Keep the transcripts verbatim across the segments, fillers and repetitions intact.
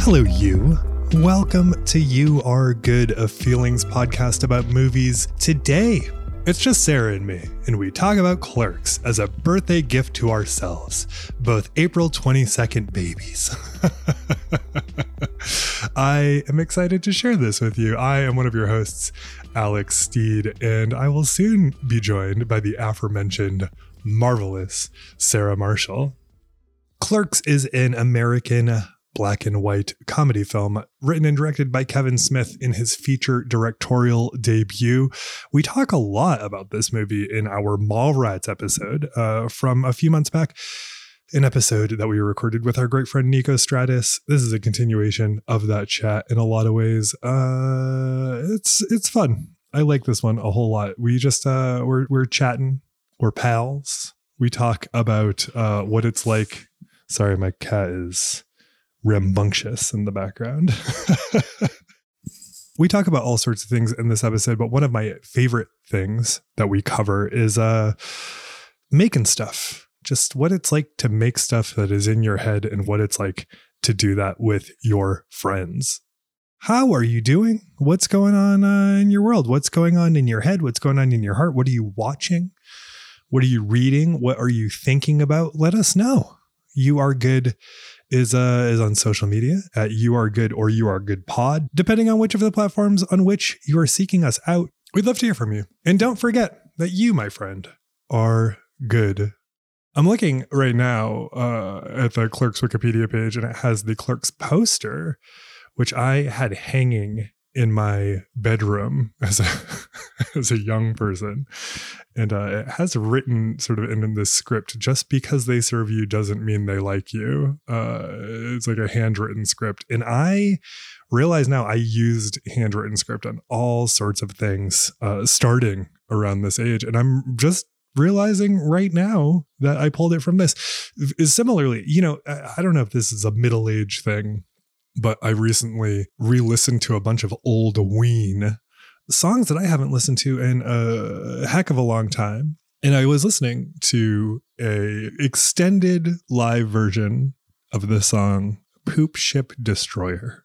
Hello, you. Welcome to You Are Good, a feelings podcast about movies. Today, it's just Sarah and me, and we talk about Clerks as a birthday gift to ourselves, both April twenty-second babies. I am excited to share this with you. I am one of your hosts, Alex Steed, and I will soon be joined by the aforementioned marvelous Sarah Marshall. Clerks is an American black and white comedy film written and directed by Kevin Smith in his feature directorial debut. We talk a lot about this movie in our Mallrats episode uh, from a few months back, an episode that we recorded with our great friend Nico Stratus. This is a continuation of that chat in a lot of ways. Uh, it's it's fun. I like this one a whole lot. We just uh, we're we're chatting. We're pals. We talk about uh, what it's like. Sorry, my cat is rambunctious in the background. We talk about all sorts of things in this episode, but one of my favorite things that we cover is uh, making stuff. Just what it's like to make stuff that is in your head and what it's like to do that with your friends. How are you doing? What's going on uh, in your world? What's going on in your head? What's going on in your heart? What are you watching? What are you reading? What are you thinking about? Let us know. You Are Good is uh, is on social media at You Are Good or You Are Good Pod, depending on which of the platforms on which you are seeking us out. We'd love to hear from you. And don't forget that you, my friend, are good. I'm looking right now uh, at the Clerks Wikipedia page, and it has the Clerks poster, which I had hanging in my bedroom as a as a young person. And uh, it has written sort of in, in this script, just because they serve you doesn't mean they like you. Uh, it's like a handwritten script. And I realize now I used handwritten script on all sorts of things uh, starting around this age. And I'm just realizing right now that I pulled it from this. Similarly, you know, I don't know if this is a middle-age thing, but I recently re-listened to a bunch of old Ween songs that I haven't listened to in a heck of a long time. And I was listening to a extended live version of the song Poop Ship Destroyer.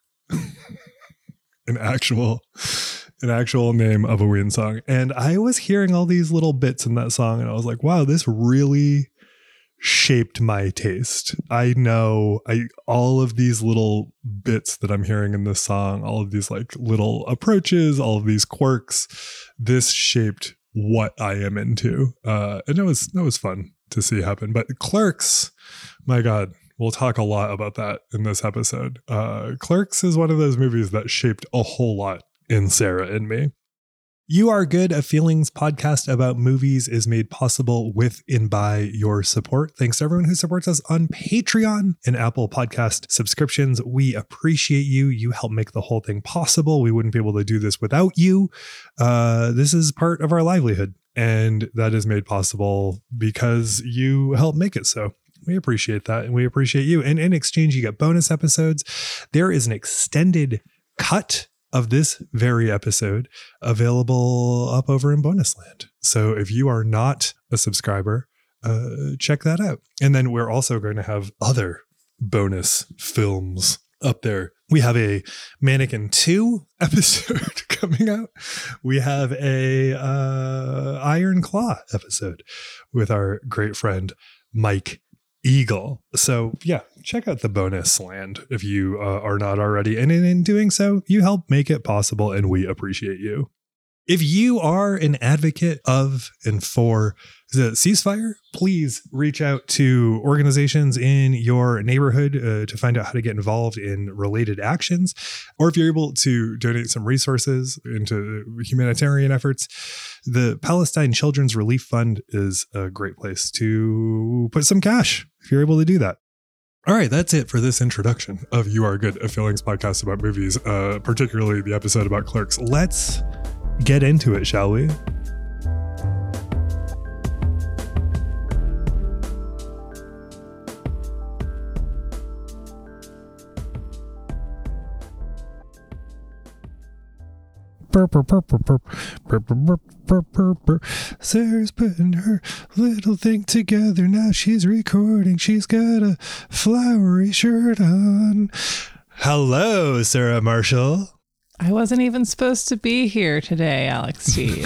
an actual an actual name of a Ween song. And I was hearing all these little bits in that song, and I was like, wow, this really shaped my taste. I know I all of these little bits that I'm hearing in this song, all of these like little approaches, all of these quirks, this shaped what I am into. Uh, and it was that was fun to see happen. But Clerks, my God, we'll talk a lot about that in this episode. Uh, Clerks is one of those movies that shaped a whole lot in Sarah and me. You Are Good, a feelings podcast about movies, is made possible with and by your support. Thanks to everyone who supports us on Patreon and Apple Podcast subscriptions. We appreciate you. You help make the whole thing possible. We wouldn't be able to do this without you. Uh, this is part of our livelihood, and that is made possible because you help make it so. We appreciate that, and we appreciate you. And in exchange, you get bonus episodes. There is an extended cut of this very episode available up over in Bonus Land. So if you are not a subscriber, uh, check that out. And then we're also going to have other bonus films up there. We have a Mannequin two episode coming out. We have a uh, Iron Claw episode with our great friend Mike Eagle. So yeah, check out the Bonus Land if you uh, are not already. And in, in doing so, you help make it possible, and we appreciate you. If you are an advocate of and for the ceasefire, please reach out to organizations in your neighborhood uh, to find out how to get involved in related actions. Or if you're able to donate some resources into humanitarian efforts, the Palestine Children's Relief Fund is a great place to put some cash if you're able to do that. All right, that's it for this introduction of You Are Good, a feelings podcast about movies, uh, particularly the episode about Clerks. Let's get into it, shall we? Sarah's putting her little thing together. Now she's recording. She's got a flowery shirt on. Hello, Sarah Marshall. I wasn't even supposed to be here today, Alex Steed.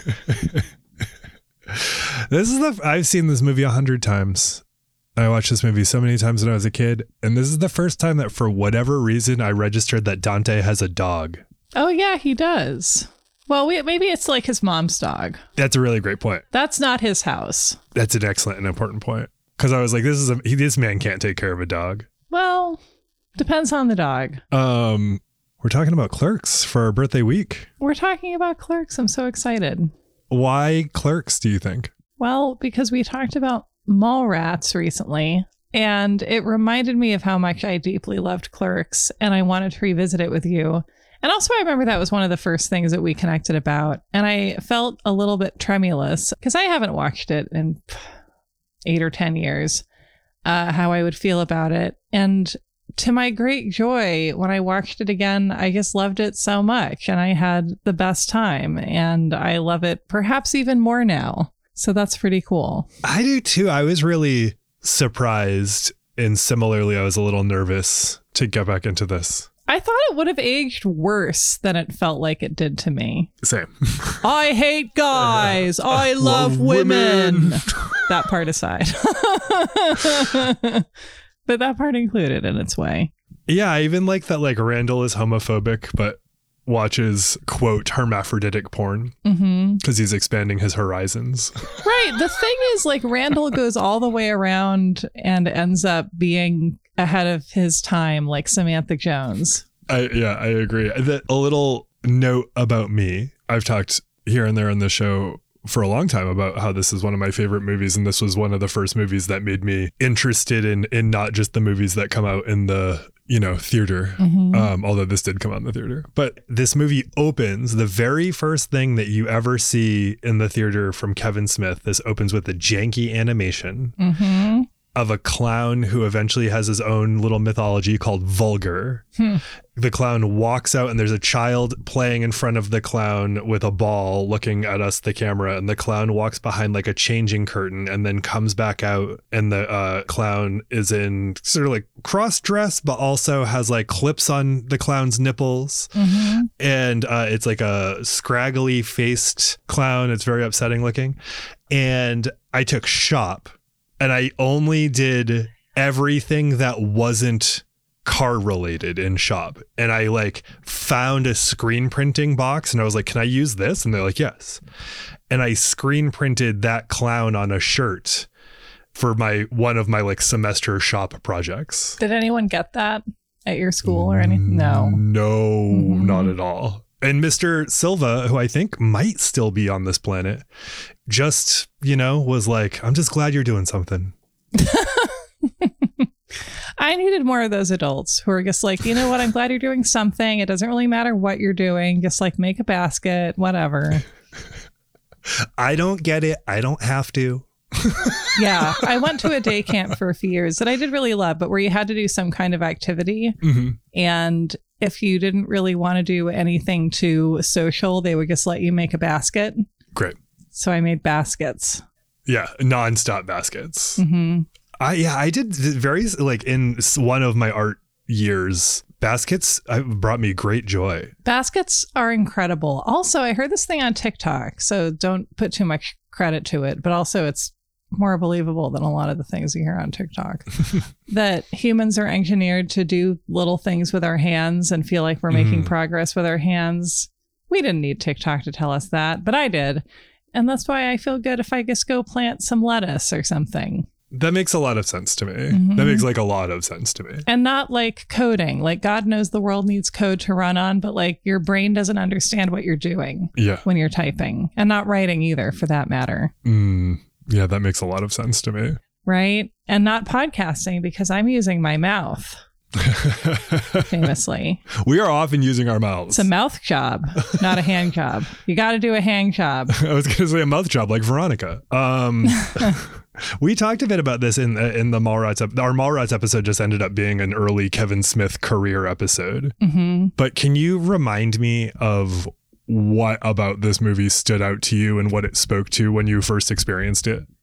This is the I've seen this movie a hundred times. I watched this movie so many times when I was a kid, and this is the first time that for whatever reason I registered that Dante has a dog. Oh yeah, he does. Well, we, maybe it's like his mom's dog. That's a really great point. That's not his house. That's an excellent and important point. Because I was like, this is a he, this man can't take care of a dog. Well, depends on the dog. Um, we're talking about Clerks for our birthday week. We're talking about Clerks. I'm so excited. Why Clerks, do you think? Well, because we talked about Mallrats recently, and it reminded me of how much I deeply loved Clerks, and I wanted to revisit it with you. And also, I remember that was one of the first things that we connected about. And I felt a little bit tremulous because I haven't watched it in eight or ten years, uh, how I would feel about it. And to my great joy, when I watched it again, I just loved it so much. And I had the best time. And I love it perhaps even more now. So that's pretty cool. I do too. I was really surprised. And similarly, I was a little nervous to get back into this. I thought it would have aged worse than it felt like it did to me. Same. I hate guys. I love, love women. women. That part aside. But that part included in its way. Yeah, I even like that like Randall is homophobic, but watches, quote, hermaphroditic porn because mm-hmm. he's expanding his horizons. Right. The thing is, like, Randall goes all the way around and ends up being ahead of his time, like Samantha Jones. I yeah, I agree. That a little note about me. I've talked here and there on the show for a long time about how this is one of my favorite movies, and this was one of the first movies that made me interested in in not just the movies that come out in the, you know, theater, mm-hmm. um, although this did come out in the theater. But this movie opens, the very first thing that you ever see in the theater from Kevin Smith, this opens with a janky animation mm-hmm. of a clown who eventually has his own little mythology called Vulgar. Hmm. The clown walks out and there's a child playing in front of the clown with a ball looking at us, the camera, and the clown walks behind like a changing curtain and then comes back out, and the uh, clown is in sort of like cross dress, but also has like clips on the clown's nipples. Mm-hmm. And uh, it's like a scraggly faced clown. It's very upsetting looking. And I took shop. And I only did everything that wasn't car related in shop. And I like found a screen printing box and I was like, can I use this? And they're like, yes. And I screen printed that clown on a shirt for my one of my like semester shop projects. Did anyone get that at your school or anything? No. No, mm-hmm. Not at all. And Mister Silva, who I think might still be on this planet, just, you know, was like, I'm just glad you're doing something. I needed more of those adults who are just like, you know what? I'm glad you're doing something. It doesn't really matter what you're doing. Just like make a basket, whatever. I don't get it. I don't have to. Yeah. I went to a day camp for a few years that I did really love, but where you had to do some kind of activity. Mm-hmm. And if you didn't really want to do anything too social, they would just let you make a basket. Great. So I made baskets. Yeah. Nonstop baskets. Mm-hmm. I, yeah, I did very like in one of my art years, baskets brought me great joy. Baskets are incredible. Also, I heard this thing on TikTok, so don't put too much credit to it, but also it's more believable than a lot of the things you hear on TikTok. That humans are engineered to do little things with our hands and feel like we're making mm. progress with our hands. We didn't need TikTok to tell us that, but I did. And that's why I feel good if I just go plant some lettuce or something. That makes a lot of sense to me. Mm-hmm. That makes like a lot of sense to me. And not like coding. Like God knows the world needs code to run on, but like your brain doesn't understand what you're doing yeah. when you're typing, and not writing either for that matter. Mm, yeah, that makes a lot of sense to me. Right. And not podcasting because I'm using my mouth. Famously. We are often using our mouths. It's a mouth job, not a hand job. You got to do a hand job. I was going to say a mouth job like Veronica. Um, we talked a bit about this in in the Mallrats. Our Mallrats episode just ended up being an early Kevin Smith career episode. Mm-hmm. But can you remind me of what about this movie stood out to you and what it spoke to when you first experienced it?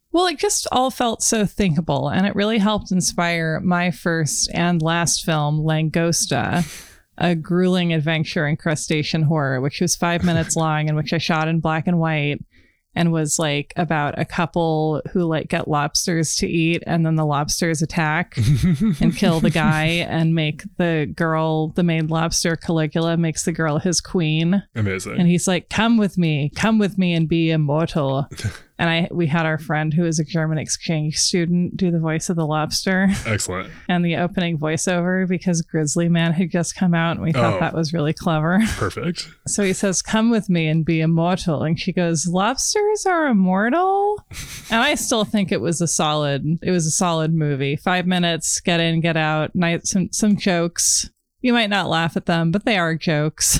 Well, it just all felt so thinkable, and it really helped inspire my first and last film, Langosta, a grueling adventure in crustacean horror, which was five minutes long and which I shot in black and white and was like about a couple who like get lobsters to eat, and then the lobsters attack and kill the guy and make the girl, the main lobster, Caligula, makes the girl his queen. Amazing. And he's like, come with me, come with me and be immortal. And I we had our friend who was a German exchange student do the voice of the lobster. Excellent. And the opening voiceover, because Grizzly Man had just come out, and we thought Oh. that was really clever. Perfect. So he says, come with me and be immortal. And she goes, lobsters are immortal? And I still think it was a solid, it was a solid movie. Five minutes, get in, get out, night, some, some jokes. You might not laugh at them, but they are jokes,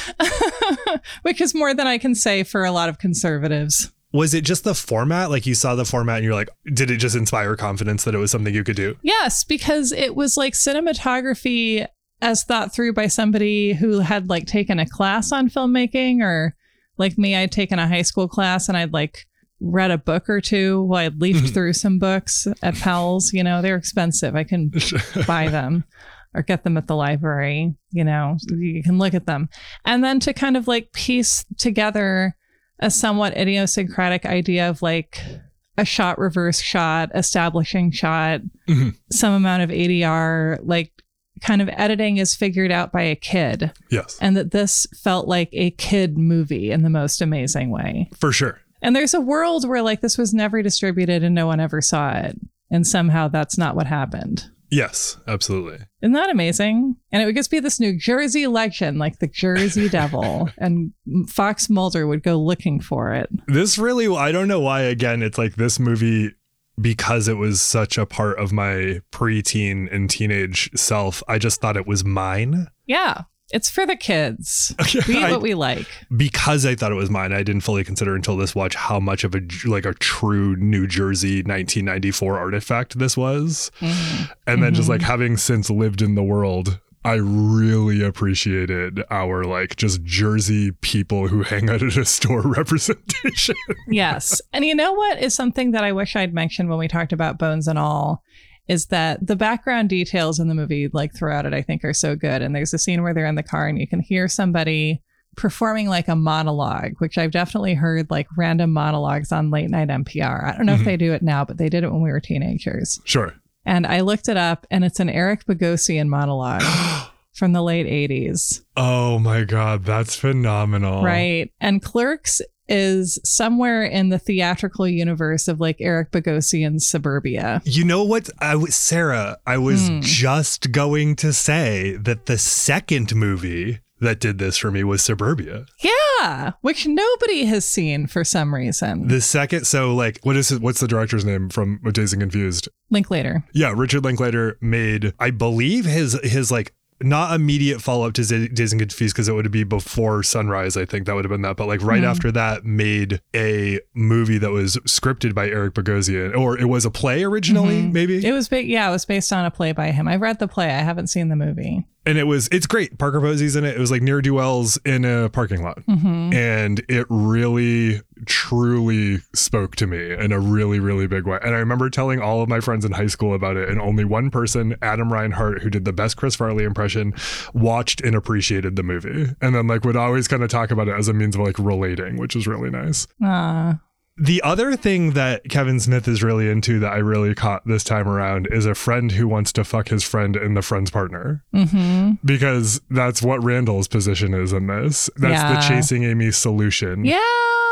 which is more than I can say for a lot of conservatives. Was it just the format? Like you saw the format and you're like, did it just inspire confidence that it was something you could do? Yes, because it was like cinematography as thought through by somebody who had like taken a class on filmmaking, or like me, I'd taken a high school class and I'd like read a book or two. Well, I'd leafed through some books at Powell's, you know, they're expensive. I can buy them or get them at the library, you know, you can look at them. And then to kind of like piece together a somewhat idiosyncratic idea of like a shot reverse shot, establishing shot, Mm-hmm. some amount of A D R, like kind of editing is figured out by a kid. Yes, And that this felt like a kid movie in the most amazing way. for sure. And there's a world where like this was never distributed and no one ever saw it. And somehow that's not what happened. Yes, absolutely. Isn't that amazing? And it would just be this New Jersey legend, like the Jersey Devil, and Fox Mulder would go looking for it. This really, I don't know why, again, it's like this movie, because it was such a part of my preteen and teenage self, I just thought it was mine. Yeah, it's for the kids. Okay, We eat I- what we like. Because I thought it was mine, I didn't fully consider until this watch how much of a like a true New Jersey nineteen ninety-four artifact this was. Mhm. And then just Mhm. like having since lived in the world, I really appreciated our like just Jersey people who hang out at a store representation. Yes. And you know what is something that I wish I'd mentioned when we talked about Bones and All, is that the background details in the movie, like throughout it, I think are so good. And there's a scene where they're in the car and you can hear somebody performing like a monologue, which I've definitely heard like random monologues on late night N P R. I don't know Mhm. if they do it now, but they did it when we were teenagers. Sure. And I looked it up, and it's an Eric Bogosian monologue from the late eighties. Oh my God, that's phenomenal. Right. And Clerks is somewhere in the theatrical universe of like Eric Bogosian's Suburbia. You know what? I was Sarah, I was Hmm. just going to say that the second movie that did this for me was Suburbia. Yeah, which nobody has seen for some reason. The second, so like, what is it? What's the director's name from Dazed and Confused? Linklater. Yeah, Richard Linklater made, I believe, his his like not immediate follow up to Z- Dazed and Confused, because it would be before Sunrise. I think that would have been that, but like right Mhm. after that, made a movie that was scripted by Eric Bogosian, or it was a play originally, Mhm. maybe. It was ba- yeah, it was based on a play by him. I've read the play. I haven't seen the movie. And it was, it's great. Parker Posey's in it. It was like near Duell's in a parking lot. Mhm. And it really, truly spoke to me in a really, really big way. And I remember telling all of my friends in high school about it. And only one person, Adam Reinhart, who did the best Chris Farley impression, watched and appreciated the movie. And then like would always kind of talk about it as a means of like relating, which is really nice. Ah. The other thing that Kevin Smith is really into that I really caught this time around is a friend who wants to fuck his friend and the friend's partner. Mhm. Because that's what Randall's position is in this. That's Yeah. the chasing Amy solution. Yeah.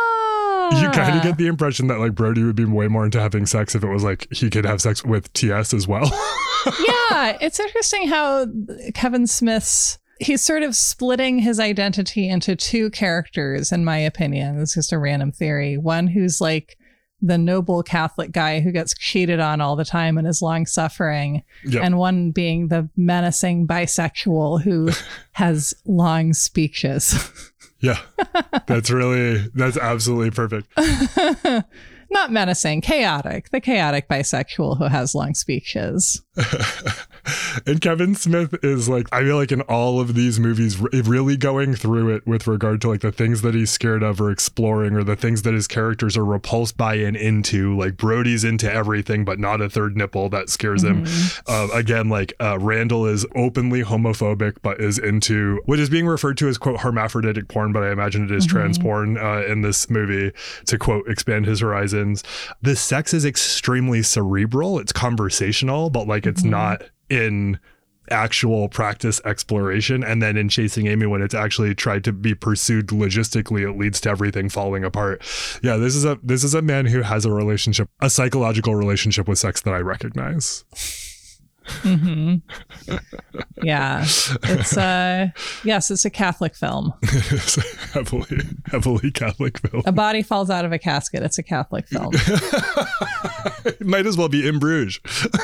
You kind of get the impression that like Brody would be way more into having sex if it was like he could have sex with T S as well. Yeah, it's interesting how Kevin Smith's he's sort of splitting his identity into two characters, in my opinion. It's just a random theory. One who's like the noble Catholic guy who gets cheated on all the time and is long suffering, Yeah. and one being the menacing bisexual who has long speeches. Yeah. That's really, that's absolutely perfect. Not menacing, chaotic. The chaotic bisexual who has long speeches. And Kevin Smith is like, I feel like in all of these movies, really going through it with regard to like the things that he's scared of or exploring, or the things that his characters are repulsed by and into. Like Brody's into everything, but not a third nipple. That scares him. Mm-hmm. Uh, again, like uh, Randall is openly homophobic, but is into what is being referred to as, quote, hermaphroditic porn, but I imagine it is mm-hmm. trans porn uh, in this movie, to, quote, expand his horizons. The sex is extremely cerebral. It's conversational, but like it's mm-hmm. not in actual practice exploration. And then in Chasing Amy, when it's actually tried to be pursued logistically, it leads to everything falling apart. Yeah, this is a this is a man who has a relationship, a psychological relationship with sex that I recognize. Mm-hmm. Yeah, it's uh yes, it's a Catholic film. It's a heavily, heavily Catholic film. A body falls out of a casket. It's a Catholic film. It might as well be In Bruges.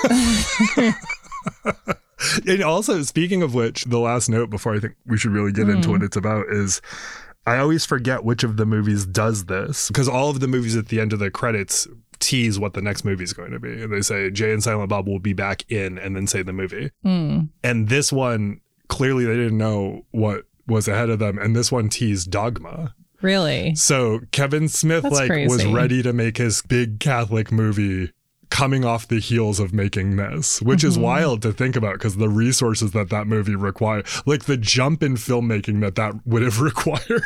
And also, speaking of which, the last note before I think we should really get mm. into what it's about is I always forget which of the movies does this, because all of the movies at the end of the credits tease what the next movie is going to be. They say Jay and Silent Bob will be back in, and then say the movie. Mm. And this one, clearly they didn't know what was ahead of them. And this one teased Dogma. Really? So Kevin Smith That's like crazy. was ready to make his big Catholic movie coming off the heels of making this, which mm-hmm. is wild to think about, because the resources that that movie required, like the jump in filmmaking that that would have required.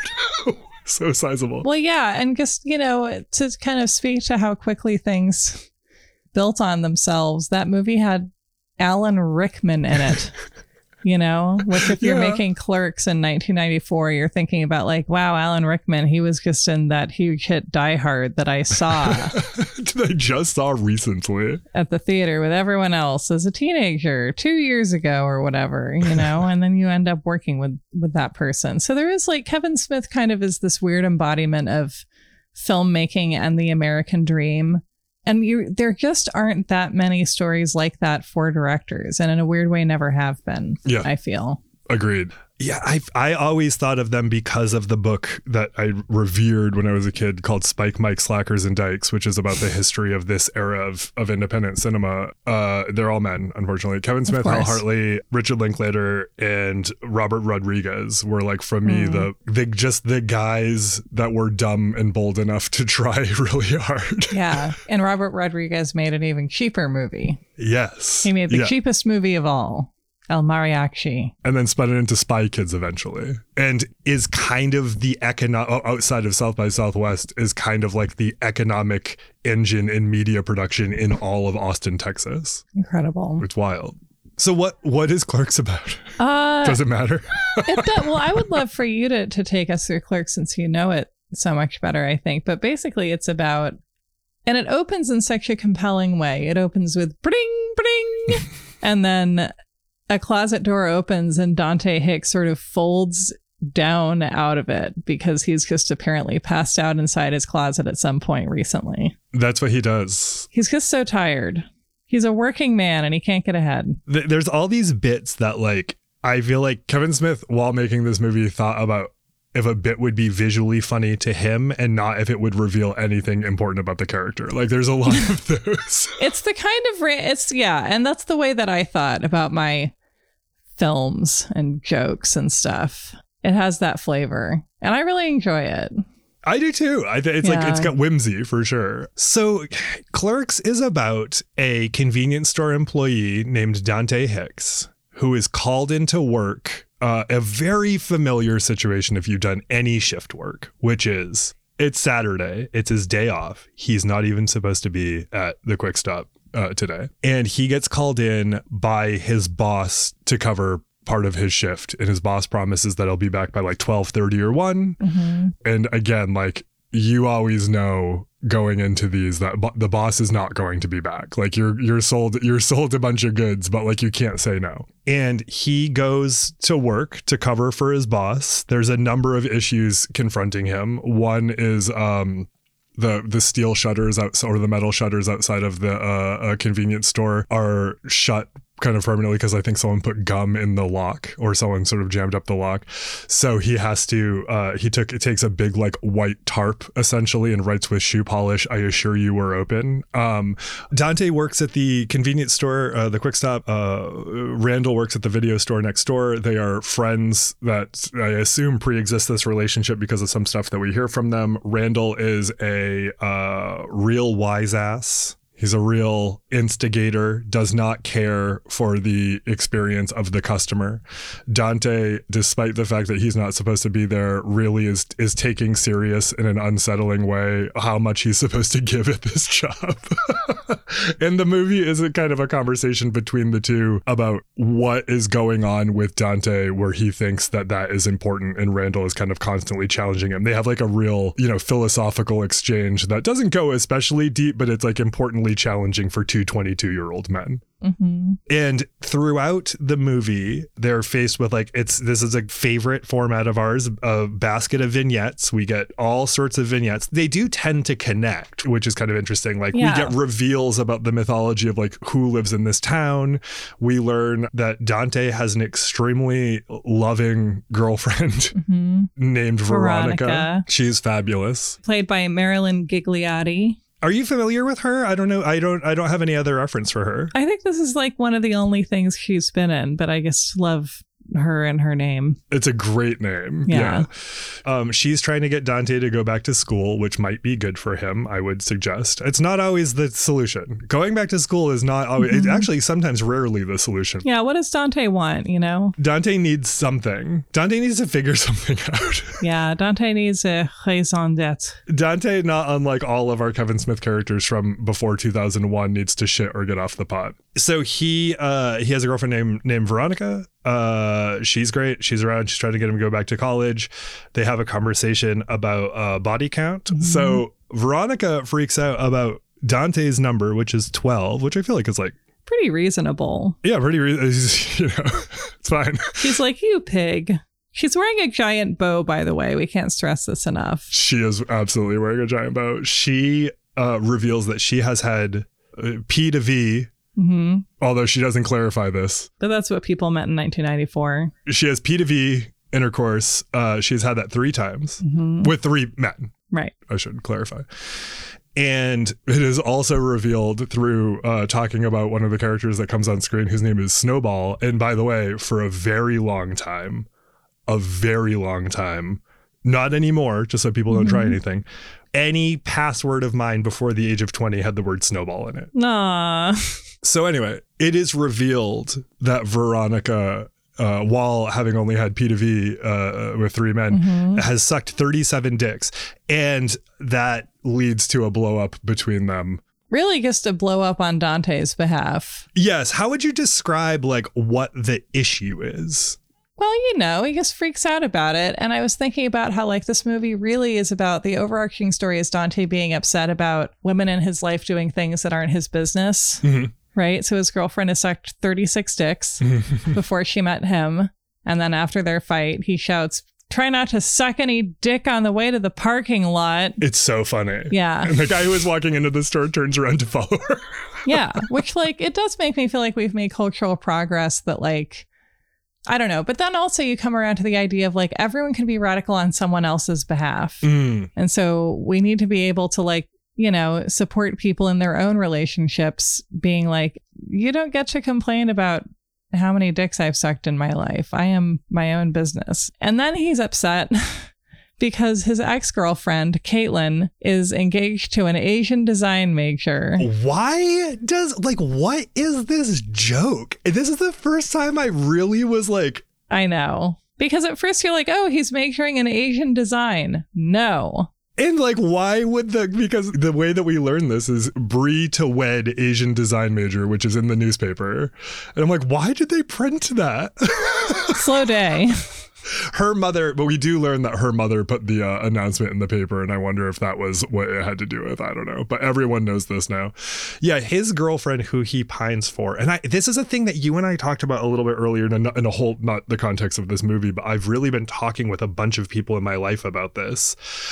So sizable. Well, yeah. And just, you know, to kind of speak to how quickly things built on themselves, that movie had Alan Rickman in it. You know, like if you're yeah. making Clerks in nineteen ninety-four, you're thinking about like, wow, Alan Rickman, he was just in that huge hit Die Hard that I saw. That I just saw recently. At the theater with everyone else as a teenager two years ago or whatever, you know, and then you end up working with, with that person. So there is like Kevin Smith kind of is this weird embodiment of filmmaking and the American dream. And you, there just aren't that many stories like that for directors, and in a weird way, never have been. Yeah, I feel. Agreed. Yeah, I I always thought of them because of the book that I revered when I was a kid called Spike, Mike, Slackers, and Dykes, which is about the history of this era of, of independent cinema. Uh, they're all men, unfortunately. Kevin Smith, Hal Hartley, Richard Linklater, and Robert Rodriguez were like, for me, mm. the, the just the guys that were dumb and bold enough to try really hard. Yeah, and Robert Rodriguez made an even cheaper movie. Yes. He made the yeah. cheapest movie of all. El Mariachi. And then spun it into Spy Kids eventually. And is kind of the economic, outside of South by Southwest, is kind of like the economic engine in media production in all of Austin, Texas. Incredible. It's wild. So what what is Clerks about? Uh, Does it matter? it does, well, I would love for you to, to take us through Clerks, since you know it so much better, I think. But basically it's about, and it opens in such a compelling way. It opens with bring, bring, and then a closet door opens and Dante Hicks sort of folds down out of it because he's just apparently passed out inside his closet at some point recently. That's what he does. He's just so tired. He's a working man and he can't get ahead. There's all these bits that, like, I feel like Kevin Smith, while making this movie, thought about if a bit would be visually funny to him and not if it would reveal anything important about the character. Like, there's a lot of those. It's the kind of, ra- it's, yeah. And that's the way that I thought about my films and jokes and stuff. It has that flavor and I really enjoy it. I do too. I think it's yeah. like, it's got whimsy for sure. So Clerks is about a convenience store employee named Dante Hicks who is called into work. Uh, a very familiar situation if you've done any shift work, which is it's Saturday. It's his day off. He's not even supposed to be at the Quick Stop uh, today. And he gets called in by his boss to cover part of his shift. And his boss promises that he'll be back by like twelve thirty or one. Mm-hmm. And again, like you always know going into these that bo- the boss is not going to be back. Like you're you're sold you're sold a bunch of goods, but like you can't say no. And he goes to work to cover for his boss. There's a number of issues confronting him. One is um the the steel shutters out or the metal shutters outside of the uh, uh, convenience store are shut kind of permanently because I think someone put gum in the lock or someone sort of jammed up the lock. So he has to, uh, he took, it takes a big like white tarp essentially and writes with shoe polish, "I assure you we're open." Um, Dante works at the convenience store, uh, the Quick Stop. Uh, Randall works at the video store next door. They are friends that I assume pre-exist this relationship because of some stuff that we hear from them. Randall is a uh, real wise ass. He's a real instigator, does not care for the experience of the customer. Dante, despite the fact that he's not supposed to be there, really is is taking serious in an unsettling way how much he's supposed to give at this job. And the movie is a kind of a conversation between the two about what is going on with Dante, where he thinks that that is important and Randall is kind of constantly challenging him. They have like a real, you know, philosophical exchange that doesn't go especially deep, but it's like importantly challenging for two twenty-two-year-old men. Mm-hmm. And throughout the movie, they're faced with like, it's this is a favorite format of ours, a basket of vignettes. We get all sorts of vignettes. They do tend to connect, which is kind of interesting. Like yeah. we get reveals about the mythology of like who lives in this town. We learn that Dante has an extremely loving girlfriend mm-hmm. named Veronica. Veronica. She's fabulous. Played by Marilyn Gigliotti. Are you familiar with her? I don't know. I don't I don't have any other reference for her. I think this is like one of the only things she's been in, but I just love her and her name. It's a great name. Yeah. yeah. Um, she's trying to get Dante to go back to school, which might be good for him, I would suggest. It's not always the solution. Going back to school is not always, mm-hmm. it's actually sometimes rarely the solution. Yeah. What does Dante want, you know? Dante needs something. Dante needs to figure something out. Yeah. Dante needs a raison d'etre. Dante, not unlike all of our Kevin Smith characters from before two thousand one, needs to shit or get off the pot. So he uh, he has a girlfriend named named Veronica. Uh, she's great. She's around. She's trying to get him to go back to college. They have a conversation about uh, body count. Mm-hmm. So Veronica freaks out about Dante's number, which is twelve, which I feel like is like pretty reasonable. Yeah, pretty. Re- you know, it's fine. She's like, "You pig." She's wearing a giant bow, by the way. We can't stress this enough. She is absolutely wearing a giant bow. She uh, reveals that she has had uh, P to V. Mm-hmm. Although she doesn't clarify this. But that's what people meant in nineteen ninety-four. She has P to V intercourse. Uh, she's had that three times mm-hmm. with three men. Right. I should clarify. And it is also revealed through uh, talking about one of the characters that comes on screen, whose name is Snowball. And by the way, for a very long time, a very long time, not anymore, just so people don't mm-hmm. try anything, any password of mine before the age of twenty had the word Snowball in it. Nah. So anyway, it is revealed that Veronica, uh, while having only had P to V uh, with three men, mm-hmm. has sucked thirty-seven dicks. And that leads to a blow up between them. Really just a blow up on Dante's behalf. Yes. How would you describe like what the issue is? Well, you know, he just freaks out about it. And I was thinking about how like this movie really is about the overarching story is Dante being upset about women in his life doing things that aren't his business. Mm-hmm. Right. So his girlfriend has sucked thirty-six dicks before she met him. And then after their fight, he shouts, "Try not to suck any dick on the way to the parking lot." It's so funny. Yeah. And the guy who was walking into the store turns around to follow her. Yeah. Which like it does make me feel like we've made cultural progress that like, I don't know. But then also you come around to the idea of like everyone can be radical on someone else's behalf. Mm. And so we need to be able to like, you know, support people in their own relationships being like, you don't get to complain about how many dicks I've sucked in my life. I am my own business. And then he's upset because his ex-girlfriend, Caitlin, is engaged to an Asian design major. Why does, like, what is this joke? This is the first time I really was like... I know. Because at first you're like, oh, he's majoring in Asian design. No. And like, why would the, because the way that we learn this is Brie to wed Asian design major, which is in the newspaper. And I'm like, why did they print that? Slow day. Her mother, but we do learn that her mother put the uh, announcement in the paper, and I wonder if that was what it had to do with. I don't know, but everyone knows this now. Yeah, his girlfriend, who he pines for, and I, this is a thing that you and I talked about a little bit earlier in a, in a whole, not the context of this movie, but I've really been talking with a bunch of people in my life about this,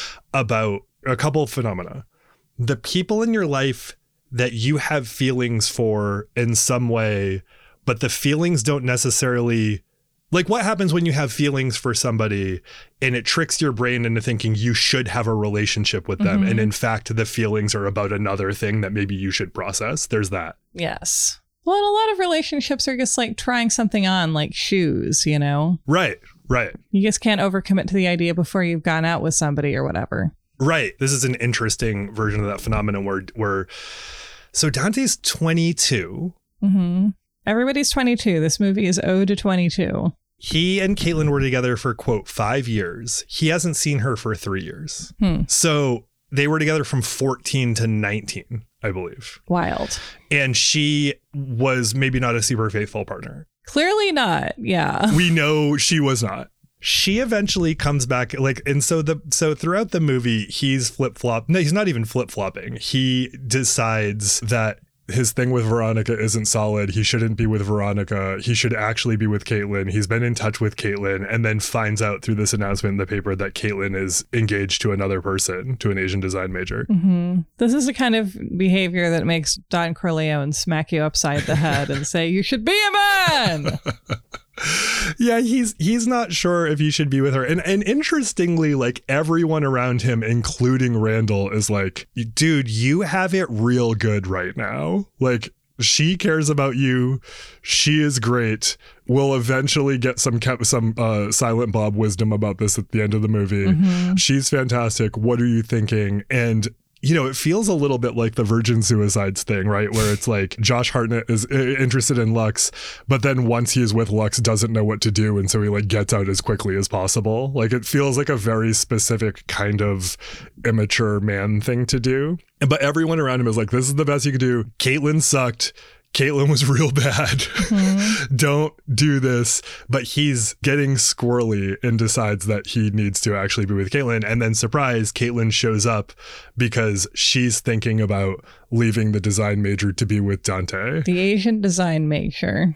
about a couple of phenomena. The people in your life that you have feelings for in some way, but the feelings don't necessarily, like what happens when you have feelings for somebody and it tricks your brain into thinking you should have a relationship with them. Mm-hmm. And in fact, the feelings are about another thing that maybe you should process. There's that. Yes. Well, and a lot of relationships are just like trying something on, like shoes, you know? Right, right. You just can't overcommit to the idea before you've gone out with somebody or whatever. Right. This is an interesting version of that phenomenon where, where so Dante's twenty-two. Mm-hmm. Everybody's twenty-two. This movie is ode to twenty-two. He and Caitlin were together for, quote, five years. He hasn't seen her for three years. Hmm. So they were together from fourteen to nineteen, I believe. Wild. And she was maybe not a super faithful partner. Clearly not. Yeah. We know she was not. She eventually comes back, like, and so the so throughout the movie, he's flip flop. No, he's not even flip flopping. He decides that his thing with Veronica isn't solid. He shouldn't be with Veronica. He should actually be with Caitlin. He's been in touch with Caitlin and then finds out through this announcement in the paper that Caitlin is engaged to another person, to an Asian design major. Mm-hmm. This is the kind of behavior that makes Don Corleone smack you upside the head and say, you should be a man. Yeah, he's he's not sure if he should be with her. And and interestingly, like everyone around him, including Randall, is like, dude, you have it real good right now. Like, she cares about you. She is great. We'll eventually get some some uh, Silent Bob wisdom about this at the end of the movie. Mm-hmm. She's fantastic. What are you thinking? And you know, it feels a little bit like the Virgin Suicides thing, right? Where it's like Josh Hartnett is interested in Lux, but then once he is with Lux, doesn't know what to do. And so he like gets out as quickly as possible. Like it feels like a very specific kind of immature man thing to do. But everyone around him is like, this is the best you can do. Caitlin sucked. Caitlin was real bad. Mm-hmm. Don't do this. But he's getting squirrely and decides that he needs to actually be with Caitlin. And then surprise, Caitlin shows up because she's thinking about leaving the design major to be with Dante. The Asian design major.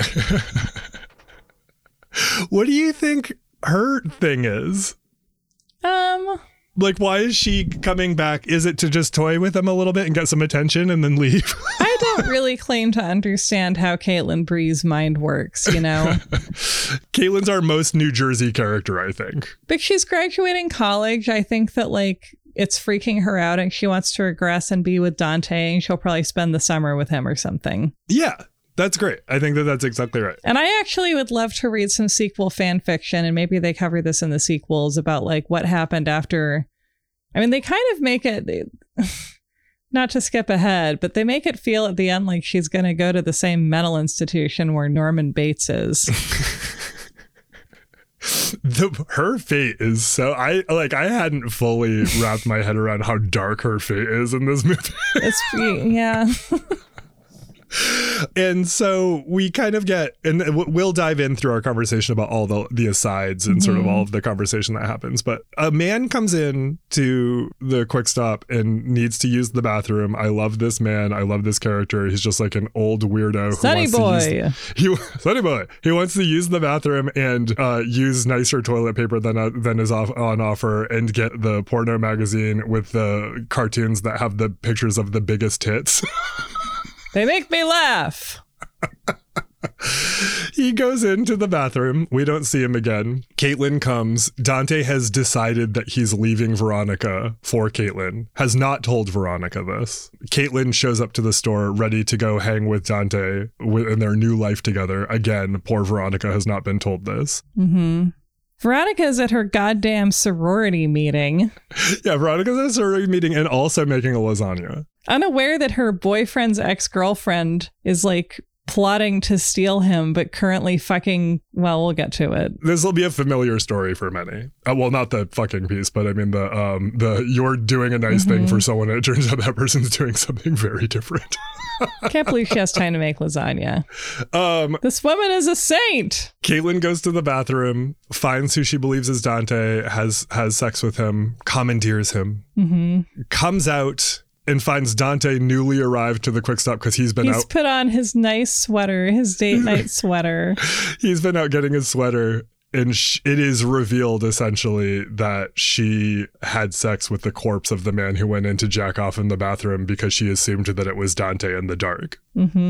What do you think her thing is? Um... Like, why is she coming back? Is it to just toy with him a little bit and get some attention and then leave? I don't really claim to understand how Caitlin Bree's mind works, you know? Caitlin's our most New Jersey character, I think. But she's graduating college. I think that, like, it's freaking her out and she wants to regress and be with Dante and she'll probably spend the summer with him or something. Yeah. That's great. I think that that's exactly right. And I actually would love to read some sequel fan fiction, and maybe they cover this in the sequels about like what happened after. I mean, they kind of make it, they, not to skip ahead, but they make it feel at the end like she's going to go to the same mental institution where Norman Bates is. The, her fate is so I like I hadn't fully wrapped my head around how dark her fate is in this movie. It's yeah. And so we kind of get, and we'll dive in through our conversation about all the, the asides and mm-hmm. sort of all of the conversation that happens. But a man comes in to the Quick Stop and needs to use the bathroom. I love this man. I love this character. He's just like an old weirdo. Sunny who boy. To use, he, Sunny boy. He wants to use the bathroom and uh, use nicer toilet paper than, uh, than is off, on offer and get the porno magazine with the cartoons that have the pictures of the biggest tits. They make me laugh. He goes into the bathroom. We don't see him again. Caitlin comes. Dante has decided that he's leaving Veronica for Caitlin. Has not told Veronica this. Caitlin shows up to the store ready to go hang with Dante in their new life together. Again, poor Veronica has not been told this. Mm-hmm. Veronica's at her goddamn sorority meeting. Yeah, Veronica's at a sorority meeting and also making a lasagna. Unaware that her boyfriend's ex-girlfriend is like plotting to steal him, but currently fucking, well, we'll get to it. This will be a familiar story for many. Uh, well, not the fucking piece, but I mean the, um, the you're doing a nice mm-hmm. thing for someone and it turns out that person's doing something very different. Can't believe she has time to make lasagna. Um, this woman is a saint. Caitlin goes to the bathroom, finds who she believes is Dante, has has sex with him, commandeers him, mm-hmm. comes out and finds Dante newly arrived to the Quick Stop because he's been he's out. He's put on his nice sweater, his date night sweater. He's been out getting his sweater. And sh- it is revealed essentially that she had sex with the corpse of the man who went in to jack off in the bathroom because she assumed that it was Dante in the dark. Mm-hmm.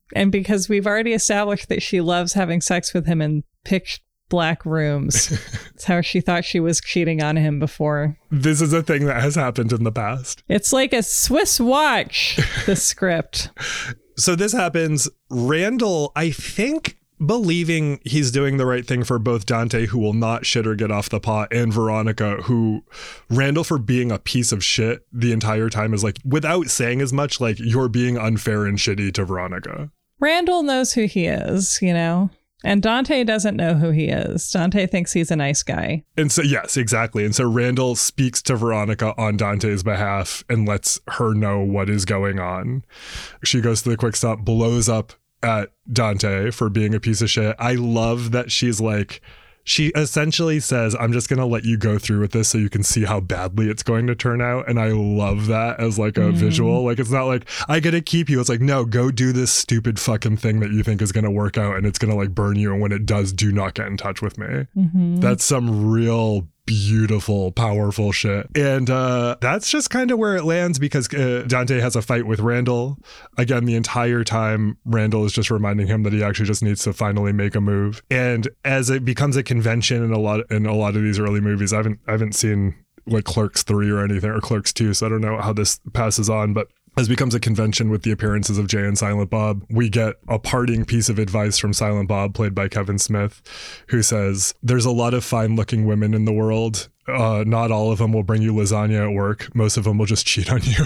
And because we've already established that she loves having sex with him in pitch black rooms. It's how she thought she was cheating on him before. This is a thing that has happened in the past. It's like a Swiss watch, the script. So this happens. Randall, I think, believing he's doing the right thing for both Dante, who will not shit or get off the pot, and Veronica, who Randall, for being a piece of shit the entire time, is like, without saying as much, like, you're being unfair and shitty to Veronica. Randall knows who he is, you know? And Dante doesn't know who he is. Dante thinks he's a nice guy. And so, yes, exactly. And so Randall speaks to Veronica on Dante's behalf and lets her know what is going on. She goes to the quick stop, blows up at Dante for being a piece of shit. I love that she's like, she essentially says, I'm just going to let you go through with this so you can see how badly it's going to turn out. And I love that as like a mm. visual. Like, it's not like, I get to keep you. It's like, no, go do this stupid fucking thing that you think is going to work out and it's going to like burn you. And when it does, do not get in touch with me. Mm-hmm. That's some real beautiful, powerful shit. And uh, that's just kind of where it lands because uh, Dante has a fight with Randall. Again, the entire time, Randall is just reminding him that he actually just needs to finally make a move. And as it becomes a convention in a lot in a lot of these early movies, I haven't I haven't seen like Clerks three or anything, or Clerks two, so I don't know how this passes on, but as becomes a convention with the appearances of Jay and Silent Bob, we get a parting piece of advice from Silent Bob, played by Kevin Smith, who says, there's a lot of fine-looking women in the world. Uh, not all of them will bring you lasagna at work. Most of them will just cheat on you.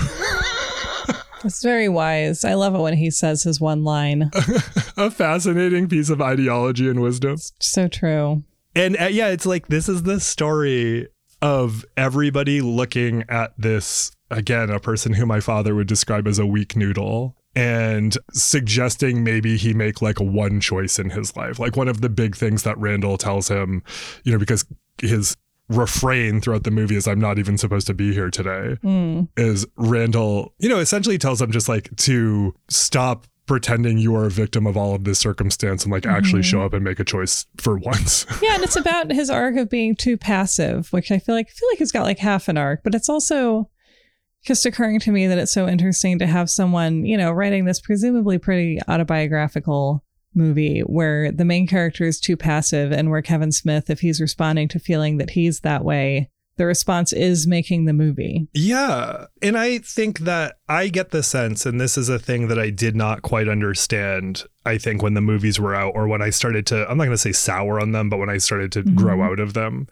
That's very wise. I love it when he says his one line. A fascinating piece of ideology and wisdom. It's so true. And uh, yeah, it's like, this is the story of everybody looking at this, again, a person who my father would describe as a weak noodle, and suggesting maybe he make like one choice in his life. Like, one of the big things that Randall tells him, you know, because his refrain throughout the movie is, I'm not even supposed to be here today, mm. is Randall, you know, essentially tells him just like to stop pretending you are a victim of all of this circumstance and like mm-hmm. actually show up and make a choice for once. Yeah, and it's about his arc of being too passive, which I feel like I feel like he's got like half an arc, but it's also just occurring to me that it's so interesting to have someone, you know, writing this presumably pretty autobiographical movie where the main character is too passive, and where Kevin Smith, if he's responding to feeling that he's that way, the response is making the movie. Yeah. And I think that I get the sense, and this is a thing that I did not quite understand, I think, when the movies were out, or when I started to, I'm not going to say sour on them, but when I started to mm-hmm. grow out of them,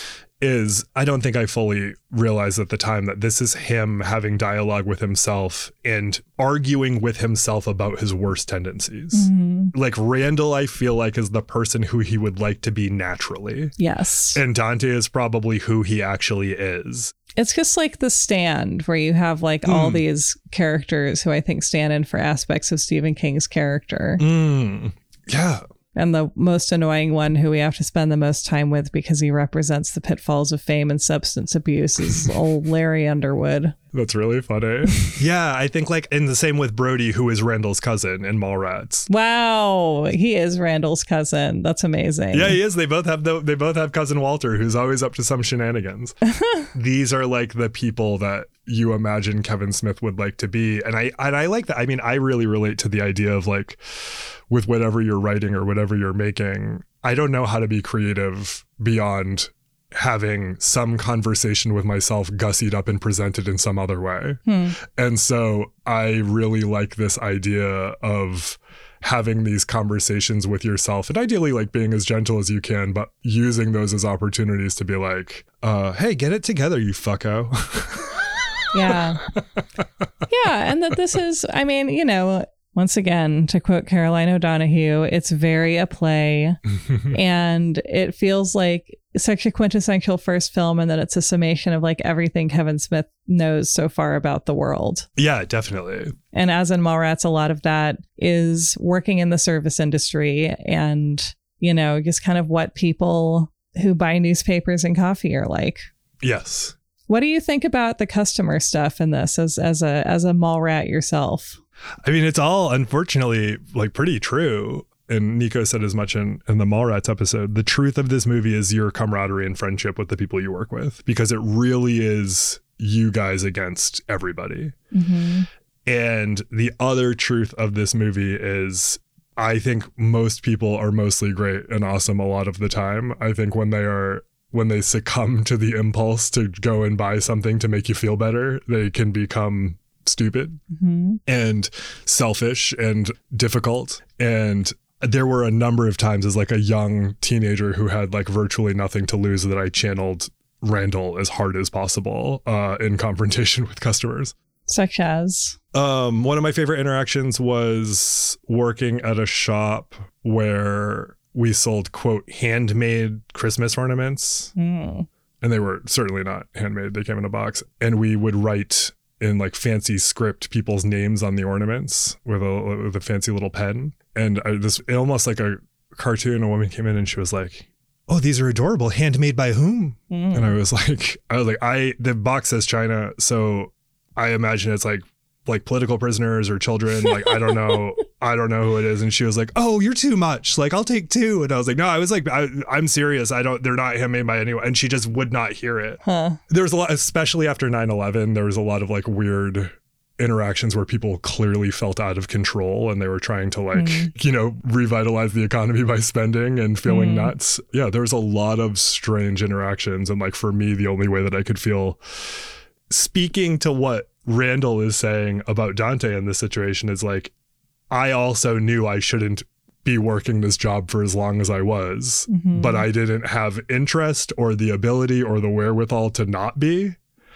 is I don't think I fully realized at the time that this is him having dialogue with himself and arguing with himself about his worst tendencies. Mm-hmm. Like, Randall, I feel like, is the person who he would like to be naturally. Yes. And Dante is probably who he actually is. It's just like The Stand, where you have like mm. all these characters who I think stand in for aspects of Stephen King's character. Mm. Yeah. And the most annoying one, who we have to spend the most time with because he represents the pitfalls of fame and substance abuse, is old Larry Underwood. That's really funny. Yeah, I think like, in the same with Brody, who is Randall's cousin in Mallrats. Wow, he is Randall's cousin. That's amazing. Yeah, he is. They both have the, they both have cousin Walter, who's always up to some shenanigans. These are like the people that you imagine Kevin Smith would like to be. And I and I like that. I mean, I really relate to the idea of like, with whatever you're writing or whatever you're making, I don't know how to be creative beyond having some conversation with myself gussied up and presented in some other way. Hmm. And so I really like this idea of having these conversations with yourself, and ideally like being as gentle as you can, but using those as opportunities to be like, uh, hey, get it together, you fucko. Yeah. Yeah. And that this is, I mean, you know, once again, to quote Caroline O'Donoghue, it's very a play, and it feels like such a quintessential first film, and that it's a summation of like everything Kevin Smith knows so far about the world. Yeah, definitely. And as in Mallrats, a lot of that is working in the service industry and, you know, just kind of what people who buy newspapers and coffee are like. Yes. What do you think about the customer stuff in this as as a as a mall rat yourself? I mean, it's all unfortunately like pretty true. And Nico said as much in, in the Mallrats episode. The truth of this movie is your camaraderie and friendship with the people you work with, because it really is you guys against everybody. Mm-hmm. And the other truth of this movie is I think most people are mostly great and awesome a lot of the time. I think when they are when they succumb to the impulse to go and buy something to make you feel better, they can become stupid mm-hmm. and selfish and difficult. And there were a number of times as like a young teenager who had like virtually nothing to lose that I channeled Randall as hard as possible uh, in confrontation with customers. Such as? Um, one of my favorite interactions was working at a shop where we sold, quote, handmade Christmas ornaments. Mm. And they were certainly not handmade. They came in a box. And we would write in like fancy script people's names on the ornaments with a, with a fancy little pen. And I, this almost like a cartoon, a woman came in and she was like, "Oh, these are adorable. Handmade by whom?" Mm. And I was like, I was like, I, the box says China. So I imagine it's like, like political prisoners or children. Like, I don't know. I don't know who it is. And she was like, "Oh, you're too much. Like, I'll take two." And I was like, no, I was like, I, I'm serious. I don't, they're not handmade by anyone. And she just would not hear it. Huh. There was a lot, especially after nine eleven, there was a lot of like weird interactions where people clearly felt out of control and they were trying to like, mm. you know, revitalize the economy by spending and feeling mm. nuts. Yeah, there was a lot of strange interactions. And like, for me, the only way that I could feel, speaking to what Randall is saying about Dante in this situation, is like, I also knew I shouldn't be working this job for as long as I was, mm-hmm. but I didn't have interest or the ability or the wherewithal to not be.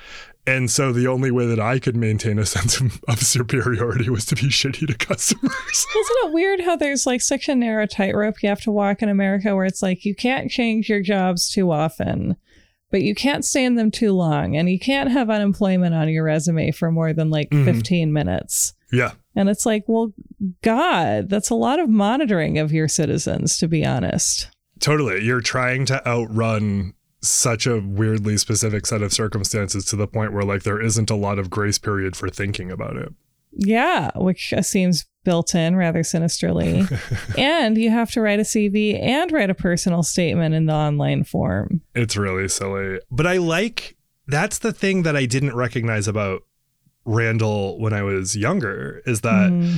And so the only way that I could maintain a sense of, of superiority was to be shitty to customers. Isn't it weird how there's like such a narrow tightrope you have to walk in America, where it's like you can't change your jobs too often, but you can't stay in them too long, and you can't have unemployment on your resume for more than like mm-hmm. fifteen minutes. Yeah. And it's like, well, God, that's a lot of monitoring of your citizens, to be honest. Totally. You're trying to outrun such a weirdly specific set of circumstances to the point where like there isn't a lot of grace period for thinking about it. Yeah, which seems built in rather sinisterly. And you have to write a C V and write a personal statement in the online form. It's really silly. But I like, that's the thing that I didn't recognize about Randall when I was younger, is that mm.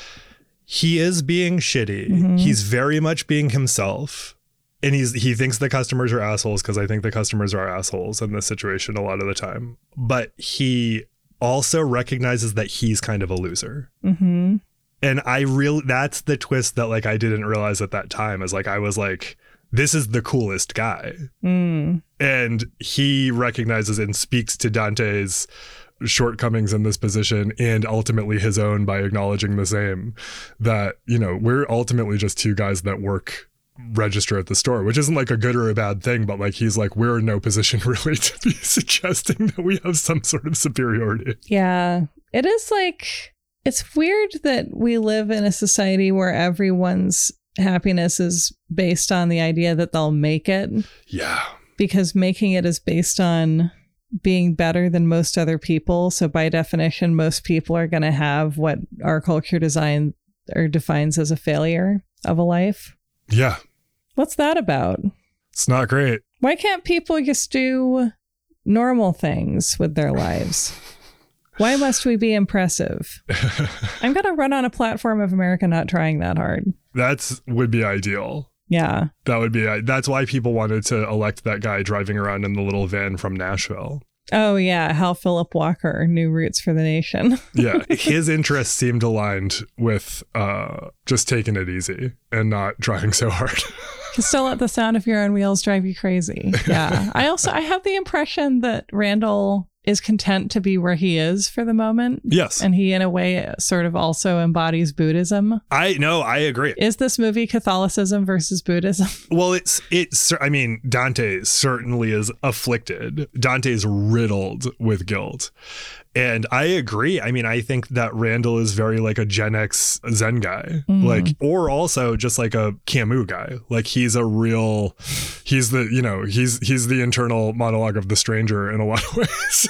he is being shitty. Mm-hmm. He's very much being himself. And he's he thinks the customers are assholes, because I think the customers are assholes in this situation a lot of the time. But he also recognizes that he's kind of a loser. Mm-hmm. And I really, that's the twist that like I didn't realize at that time, is like I was like, this is the coolest guy. Mm. And he recognizes and speaks to Dante's shortcomings in this position, and ultimately his own, by acknowledging the same, that, you know, we're ultimately just two guys that work register at the store, which isn't like a good or a bad thing, but like he's like, we're in no position really to be suggesting that we have some sort of superiority. Yeah, it is like, it's weird that we live in a society where everyone's happiness is based on the idea that they'll make it. Yeah. Because making it is based on being better than most other people. So by definition, most people are going to have what our culture design or defines as a failure of a life. Yeah. What's that about? It's not great. Why can't people just do normal things with their lives? Why must we be impressive? I'm going to run on a platform of America not trying that hard. That's would be ideal. Yeah. That would be, that's why people wanted to elect that guy driving around in the little van from Nashville. Oh, yeah. Hal Philip Walker, New Roots for the Nation. Yeah. His interests seemed aligned with uh, just taking it easy and not trying so hard. Just don't let the sound of your own wheels drive you crazy. Yeah. I also, I have the impression that Randall is content to be where he is for the moment. Yes. And he, in a way, sort of also embodies Buddhism. I know, I agree. Is this movie Catholicism versus Buddhism? Well, it's, it's, I mean, Dante certainly is afflicted. Dante is riddled with guilt. And I agree. I mean, I think that Randall is very like a Gen X Zen guy, mm. like, or also just like a Camus guy. Like he's a real, he's the, you know, he's, he's the internal monologue of the stranger in a lot of ways.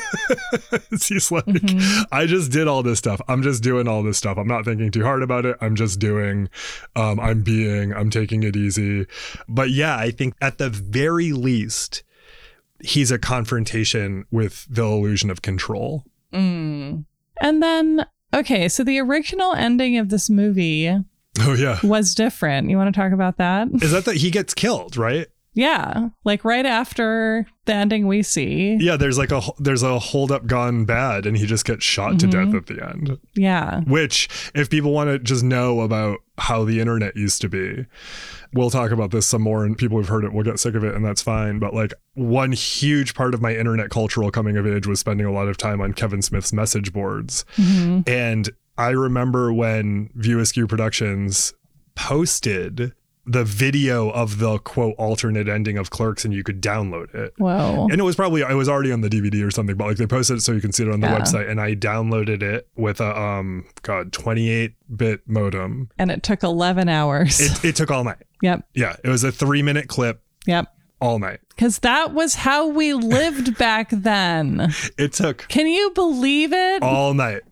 He's like, mm-hmm. I just did all this stuff. I'm just doing all this stuff. I'm not thinking too hard about it. I'm just doing, um, I'm being, I'm taking it easy. But yeah, I think at the very least, he's a confrontation with the illusion of control. Mm. And then Okay, so the original ending of this movie Oh, yeah. was different. You want to talk about that? Is that that he gets killed, right? Yeah, like right after the ending we see. Yeah, there's like a there's a hold up gone bad and he just gets shot mm-hmm. to death at the end. Yeah. Which, if people want to just know about how the internet used to be, we'll talk about this some more and people who've heard it will get sick of it and that's fine. But like one huge part of my internet cultural coming of age was spending a lot of time on Kevin Smith's message boards. Mm-hmm. And I remember when View Askew Productions posted the video of the quote alternate ending of Clerks and you could download it. Wow. And it was probably, it was already on the D V D or something, but like they posted it so you can see it on the yeah. website. And I downloaded it with a, um, God, twenty-eight bit modem. And it took eleven hours. It, it took all night. Yep. Yeah. It was a three minute clip. Yep. All night. Because that was how we lived back then. It took. Can you believe it? All night.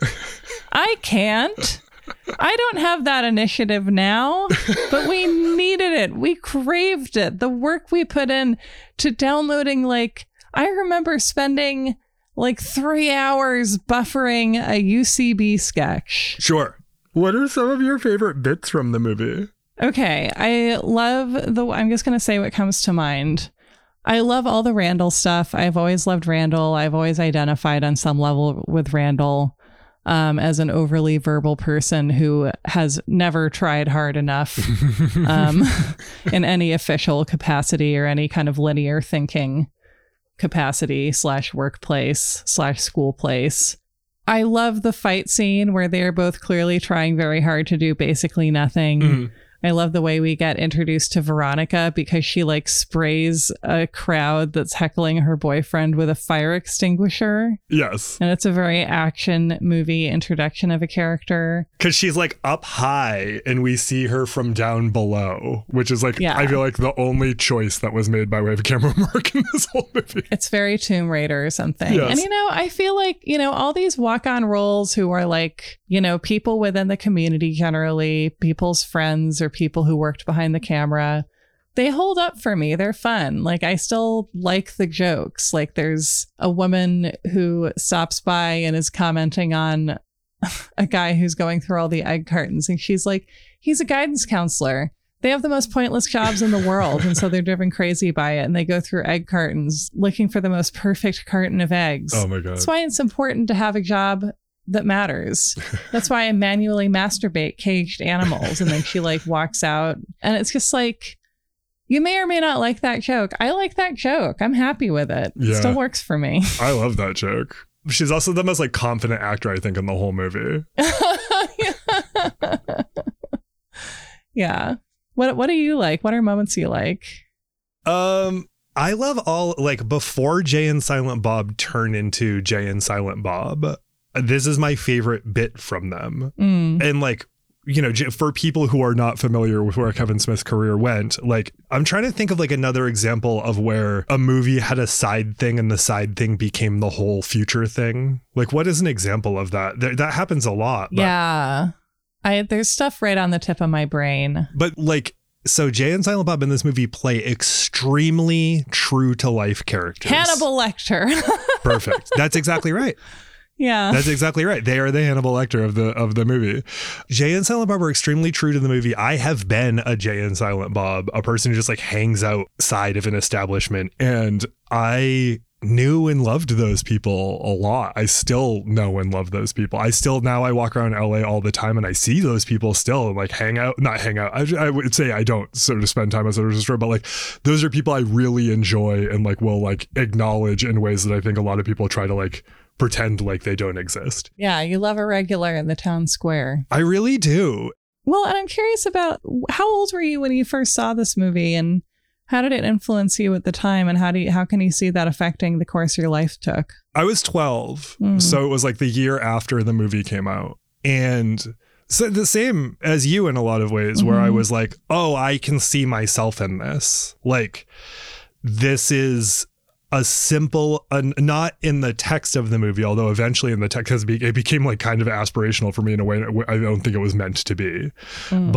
I can't. I don't have that initiative now, but we needed it. We craved it. The work we put in to downloading, like, I remember spending like three hours buffering a U C B sketch. Sure. What are some of your favorite bits from the movie? Okay. I love the, I'm just going to say what comes to mind. I love all the Randall stuff. I've always loved Randall. I've always identified on some level with Randall. Um, as an overly verbal person who has never tried hard enough um, in any official capacity or any kind of linear thinking capacity slash workplace slash school place. I love the fight scene where they're both clearly trying very hard to do basically nothing. Mm-hmm. I love the way we get introduced to Veronica because she like sprays a crowd that's heckling her boyfriend with a fire extinguisher. Yes. And it's a very action movie introduction of a character. Because she's like up high and we see her from down below, which is like, yeah. I feel like the only choice that was made by way of camera work in this whole movie. It's very Tomb Raider or something. Yes. And, you know, I feel like, you know, all these walk-on roles who are like, you know, people within the community generally, people's friends or people who worked behind the camera, they hold up for me. They're fun. Like, I still like the jokes. Like, there's a woman who stops by and is commenting on a guy who's going through all the egg cartons. And she's like, he's a guidance counselor. They have the most pointless jobs in the world. And so they're driven crazy by it. And they go through egg cartons looking for the most perfect carton of eggs. Oh, my God. That's why it's important to have a job that matters. That's why I manually masturbate caged animals. And then she like walks out and it's just like, you may or may not like that joke. I like that joke. I'm happy with it. Yeah. It still works for me. I love that joke. She's also the most like confident actor, I think, in the whole movie. Yeah. What What do you like? What are moments you like? Um, I love all like before Jay and Silent Bob turn into Jay and Silent Bob. This is my favorite bit from them. Mm. And like, you know, for people who are not familiar with where Kevin Smith's career went, like I'm trying to think of like another example of where a movie had a side thing and the side thing became the whole future thing. Like, what is an example of that? Th- that happens a lot. But, yeah. I there's stuff right on the tip of my brain. But like, so Jay and Silent Bob in this movie play extremely true to life characters. Hannibal Lecter. Perfect. That's exactly right. Yeah, that's exactly right. They are the Hannibal Lecter of the of the movie. Jay and Silent Bob are extremely true to the movie. I have been a Jay and Silent Bob, a person who just like hangs outside of an establishment, and I knew and loved those people a lot. I still know and love those people. I still now I walk around L A all the time and I see those people still and like hang out, not hang out. I, I would say I don't sort of spend time as a store, but like those are people I really enjoy and like will like acknowledge in ways that I think a lot of people try to like pretend like they don't exist. Yeah, you love a regular in the town square. I really do. Well, and I'm curious about how old were you when you first saw this movie and how did it influence you at the time and how do you, how can you see that affecting the course your life took? I was twelve. Mm. So it was like the year after the movie came out. And so the same as you in a lot of ways mm-hmm. where I was like, oh, I can see myself in this. Like, this is a simple, uh, not in the text of the movie, although eventually in the text, it became like kind of aspirational for me in a way I don't think it was meant to be. Mm. But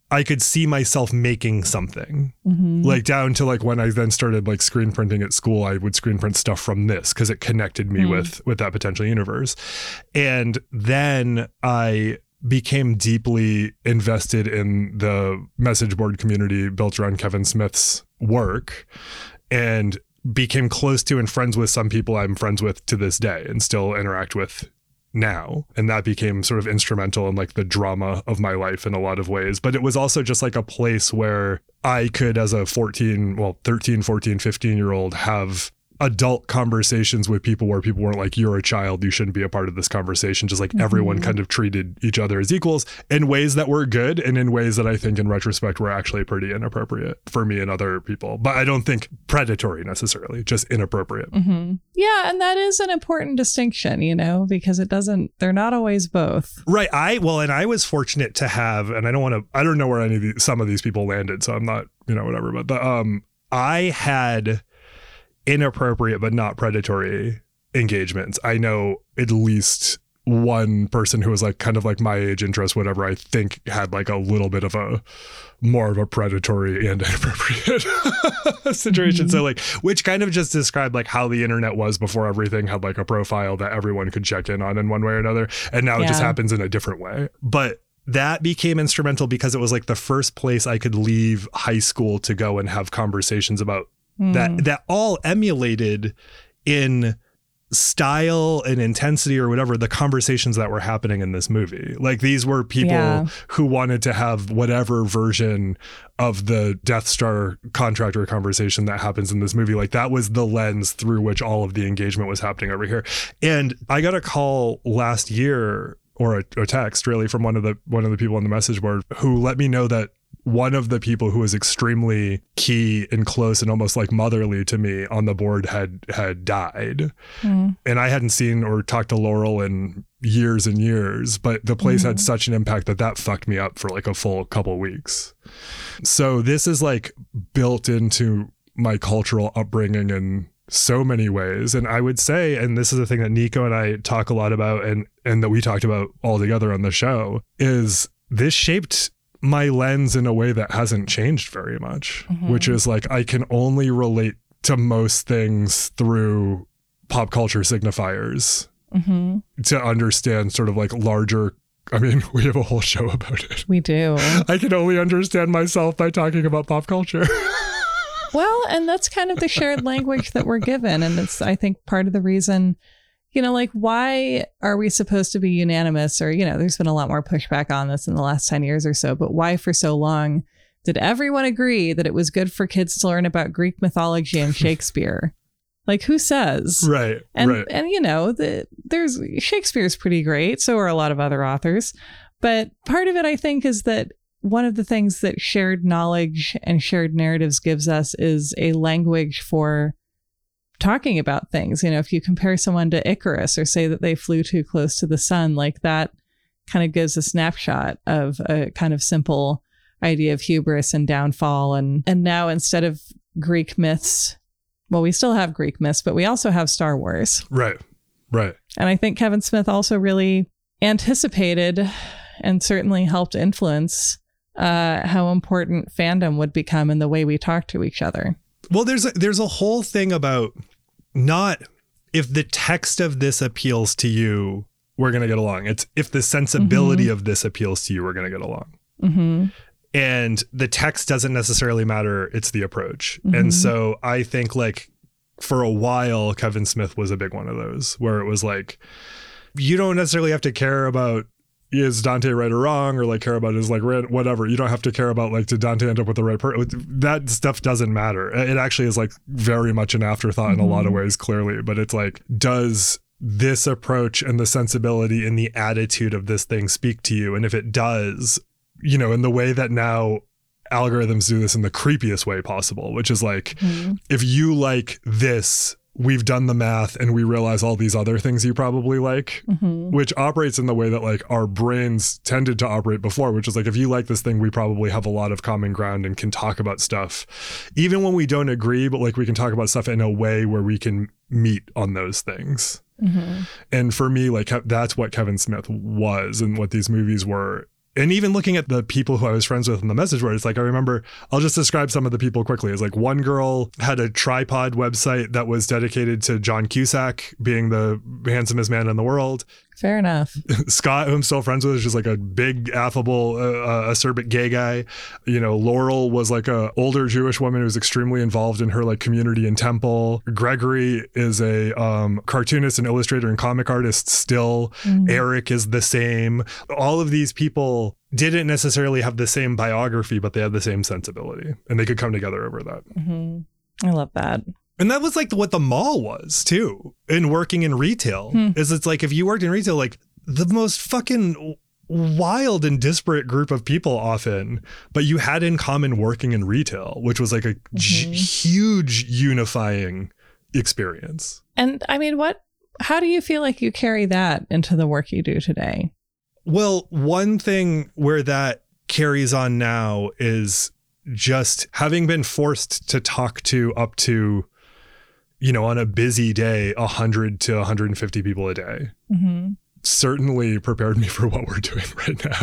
I could see myself making something, Mm-hmm. like down to like when I then started like screen printing at school, I would screen print stuff from this because it connected me Mm. with with that potential universe. And then I became deeply invested in the message board community built around Kevin Smith's work, and became close to and friends with some people I'm friends with to this day and still interact with now. And that became sort of instrumental in like the drama of my life in a lot of ways. But it was also just like a place where I could, as a fourteen, well, thirteen, fourteen, fifteen year old, have adult conversations with people where people weren't like, you're a child, you shouldn't be a part of this conversation. Just like mm-hmm. everyone kind of treated each other as equals in ways that were good and in ways that I think in retrospect were actually pretty inappropriate for me and other people. But I don't think predatory necessarily, just inappropriate. Mm-hmm. Yeah. And that is an important distinction, you know, because it doesn't, they're not always both. Right. I, well, and I was fortunate to have, and I don't want to, I don't know where any of these, some of these people landed, so I'm not, you know, whatever, but, but um, I had inappropriate but not predatory engagements. I know at least one person who was like kind of like my age, interest, whatever, I think had like a little bit of a more of a predatory and inappropriate situation. Mm-hmm. So like, which kind of just described like how the internet was before everything had like a profile that everyone could check in on in one way or another. And now yeah. it just happens in a different way. But that became instrumental because it was like the first place I could leave high school to go and have conversations about mm. that, that all emulated in style and intensity or whatever the conversations that were happening in this movie. Like these were people yeah. who wanted to have whatever version of the Death Star contractor conversation that happens in this movie. Like that was the lens through which all of the engagement was happening over here. And I got a call last year, or a, a text really, from one of the one of the people on the message board who let me know that one of the people who was extremely key and close and almost like motherly to me on the board had had died. Mm. And I hadn't seen or talked to Laurel in years and years, but the place mm. had such an impact that that fucked me up for like a full couple weeks. So this is like built into my cultural upbringing in so many ways. And I would say, and this is the thing that Nico and I talk a lot about and, and that we talked about all together on the show, is this shaped my lens in a way that hasn't changed very much, mm-hmm. which is like I can only relate to most things through pop culture signifiers mm-hmm. to understand sort of like larger. I mean, we have a whole show about it. We do. I can only understand myself by talking about pop culture. Well, and that's kind of the shared language that we're given. And it's, I think, part of the reason, you know, like, why are we supposed to be unanimous? Or, you know, there's been a lot more pushback on this in the last ten years or so, but why for so long did everyone agree that it was good for kids to learn about Greek mythology and Shakespeare? Like, who says? Right. And, right. and you know, the, there's Shakespeare's pretty great. So are a lot of other authors. But part of it, I think, is that one of the things that shared knowledge and shared narratives gives us is a language for talking about things. You know, if you compare someone to Icarus or say that they flew too close to the sun, like that kind of gives a snapshot of a kind of simple idea of hubris and downfall. And, and now instead of Greek myths, well, we still have Greek myths, but we also have Star Wars. Right. Right. And I think Kevin Smith also really anticipated and certainly helped influence uh, how important fandom would become in the way we talk to each other. Well, there's a, there's a whole thing about not if the text of this appeals to you, we're going to get along. It's if the sensibility mm-hmm. of this appeals to you, we're going to get along. Mm-hmm. And the text doesn't necessarily matter. It's the approach. Mm-hmm. And so I think like for a while, Kevin Smith was a big one of those where it was like, you don't necessarily have to care about is Dante right or wrong, or like care about his like whatever. You don't have to care about like did Dante end up with the right person. That stuff doesn't matter. It actually is like very much an afterthought mm-hmm. in a lot of ways, clearly. But it's like, does this approach and the sensibility and the attitude of this thing speak to you? And if it does, you know, in the way that now algorithms do this in the creepiest way possible, which is like, mm-hmm. if you like this, we've done the math and we realize all these other things you probably like, mm-hmm. which operates in the way that like our brains tended to operate before, which is like, if you like this thing, we probably have a lot of common ground and can talk about stuff, even when we don't agree, but like we can talk about stuff in a way where we can meet on those things. Mm-hmm. And for me, like that's what Kevin Smith was and what these movies were And even looking at the people who I was friends with in the message board, it's like, I remember, I'll just describe some of the people quickly. It's like one girl had a tripod website that was dedicated to John Cusack being the handsomest man in the world. Fair enough. Scott, who I'm still friends with, is just like a big, affable, uh, acerbic gay guy. You know, Laurel was like a older Jewish woman who was extremely involved in her like community and temple. Gregory is a um, cartoonist and illustrator and comic artist still. Mm-hmm. Eric is the same. All of these people didn't necessarily have the same biography, but they had the same sensibility, and they could come together over that. Mm-hmm. I love that. And that was like what the mall was too, in working in retail. Hmm. Is it's like if you worked in retail, like the most fucking wild and disparate group of people often, but you had in common working in retail, which was like a mm-hmm. g- huge unifying experience. And I mean, what, how do you feel like you carry that into the work you do today? Well, one thing where that carries on now is just having been forced to talk to up to, you know, on a busy day, one hundred to one hundred fifty people a day. Mm-hmm. Certainly prepared me for what we're doing right now.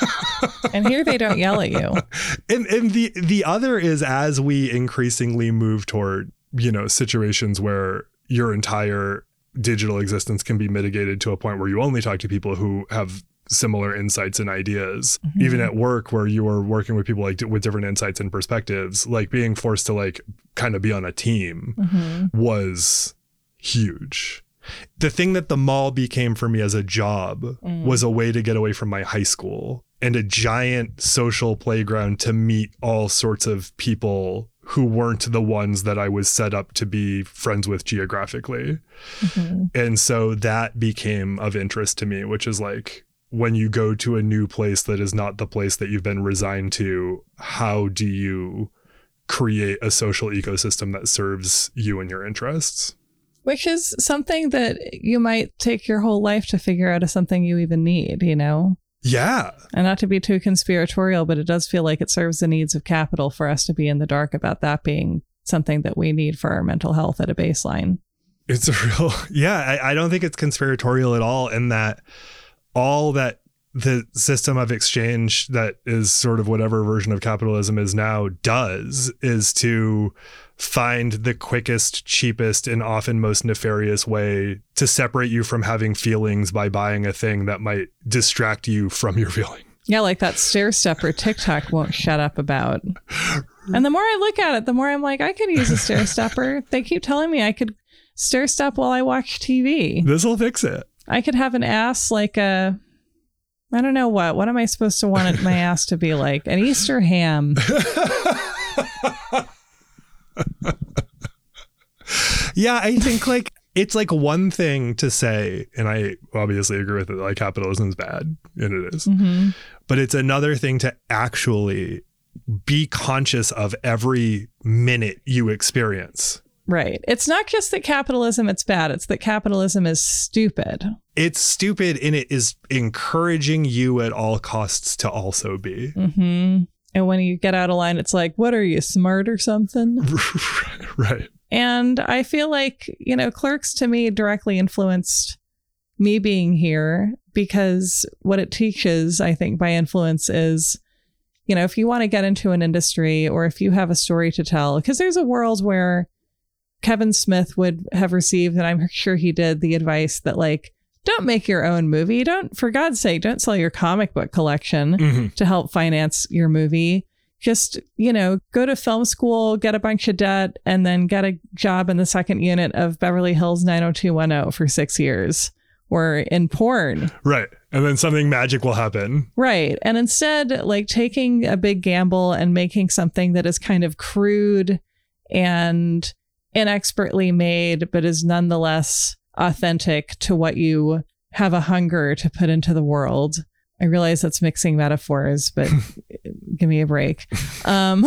And here they don't yell at you. And and the the other is, as we increasingly move toward, you know, situations where your entire digital existence can be mitigated to a point where you only talk to people who have similar insights and ideas, mm-hmm. even at work where you are working with people like with different insights and perspectives, like being forced to like kind of be on a team mm-hmm. was huge. The thing that the mall became for me as a job mm. was a way to get away from my high school and a giant social playground to meet all sorts of people who weren't the ones that I was set up to be friends with geographically. Mm-hmm. And so that became of interest to me, which is like, when you go to a new place that is not the place that you've been resigned to, how do you create a social ecosystem that serves you and your interests? Which is something that you might take your whole life to figure out as something you even need, you know? Yeah. And not to be too conspiratorial, but it does feel like it serves the needs of capital for us to be in the dark about that being something that we need for our mental health at a baseline. It's a real, yeah, I, I don't think it's conspiratorial at all, in that all that the system of exchange that is sort of whatever version of capitalism is now does is to find the quickest, cheapest, and often most nefarious way to separate you from having feelings by buying a thing that might distract you from your feeling. Yeah, like that stair stepper TikTok won't shut up about. And the more I look at it, the more I'm like, I could use a stair stepper. They keep telling me I could stair step while I watch T V. This will fix it. I could have an ass like a, I don't know what. What am I supposed to want my ass to be like? An Easter ham. Yeah, I think like it's like one thing to say, and I obviously agree with it, like capitalism is bad, and it is. Mm-hmm. But it's another thing to actually be conscious of every minute you experience. Right. It's not just that capitalism it's bad. It's that capitalism is stupid. It's stupid, and it is encouraging you at all costs to also be. Mm-hmm. And when you get out of line, it's like, what are you, smart or something? Right. And I feel like, you know, Clerks to me directly influenced me being here, because what it teaches, I think, by influence is, you know, if you want to get into an industry or if you have a story to tell, because there's a world where Kevin Smith would have received, and I'm sure he did, the advice that like, don't make your own movie. Don't, for God's sake, don't sell your comic book collection mm-hmm. to help finance your movie. Just, you know, go to film school, get a bunch of debt, and then get a job in the second unit of Beverly Hills nine oh two one oh for six years or in porn. Right. And then something magic will happen. Right. And instead, like taking a big gamble and making something that is kind of crude and inexpertly made, but is nonetheless authentic to what you have a hunger to put into the world. I realize that's mixing metaphors, but give me a break. Um,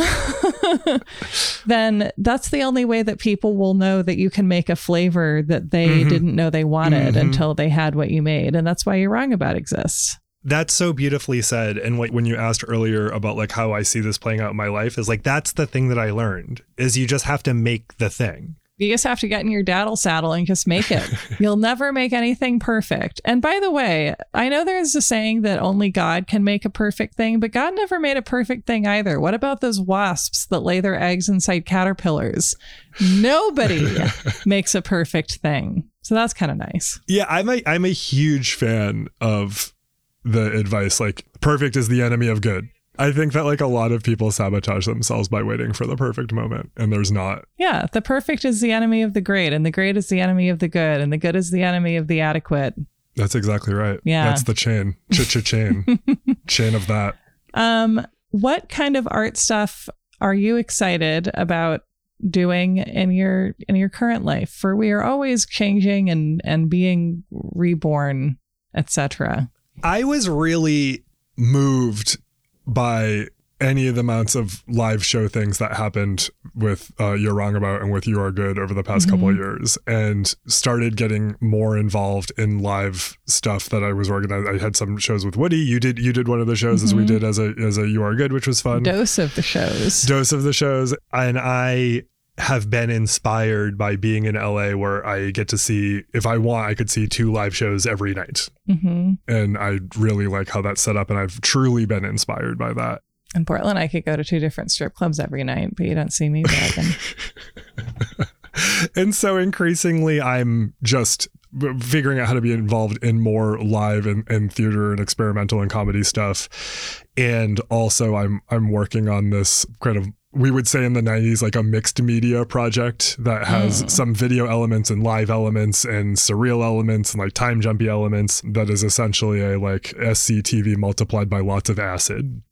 then that's the only way that people will know that you can make a flavor that they mm-hmm. didn't know they wanted mm-hmm. until they had what you made. And that's why You're Wrong About exists. That's so beautifully said. And like when you asked earlier about like how I see this playing out in my life, is like, that's the thing that I learned, is you just have to make the thing. You just have to get in your daddle saddle and just make it. You'll never make anything perfect. And by the way, I know there's a saying that only God can make a perfect thing, but God never made a perfect thing either. What about those wasps that lay their eggs inside caterpillars? Nobody makes a perfect thing. So that's kind of nice. Yeah, I'm a I'm a huge fan of the advice, like, perfect is the enemy of good. I think that like a lot of people sabotage themselves by waiting for the perfect moment, and there's not. Yeah, the perfect is the enemy of the great, and the great is the enemy of the good, and the good is the enemy of the adequate. That's exactly right. Yeah. That's the chain. Ch-ch-chain. Chain of that. Um, what kind of art stuff are you excited about doing in your in your current life? For we are always changing and and being reborn, et cetera. I was really moved by any of the amounts of live show things that happened with uh, You're Wrong About and with You Are Good over the past mm-hmm. couple of years, and started getting more involved in live stuff that I was organizing. I had some shows with Woody. You did you did one of the shows mm-hmm. as we did as a as a You Are Good, which was fun. Dose of the shows. Dose of the shows. And I have been inspired by being in L A, where I get to see, if I want, I could see two live shows every night. Mm-hmm. And I really like how that's set up, and I've truly been inspired by that. In Portland, I could go to two different strip clubs every night, but you don't see me dragging. And so increasingly, I'm just figuring out how to be involved in more live and, and theater and experimental and comedy stuff. And also I'm I'm working on this kind of, we would say in the nineties, like a mixed media project that has mm. some video elements and live elements and surreal elements and like time jumpy elements, that is essentially a like S C T V multiplied by lots of acid.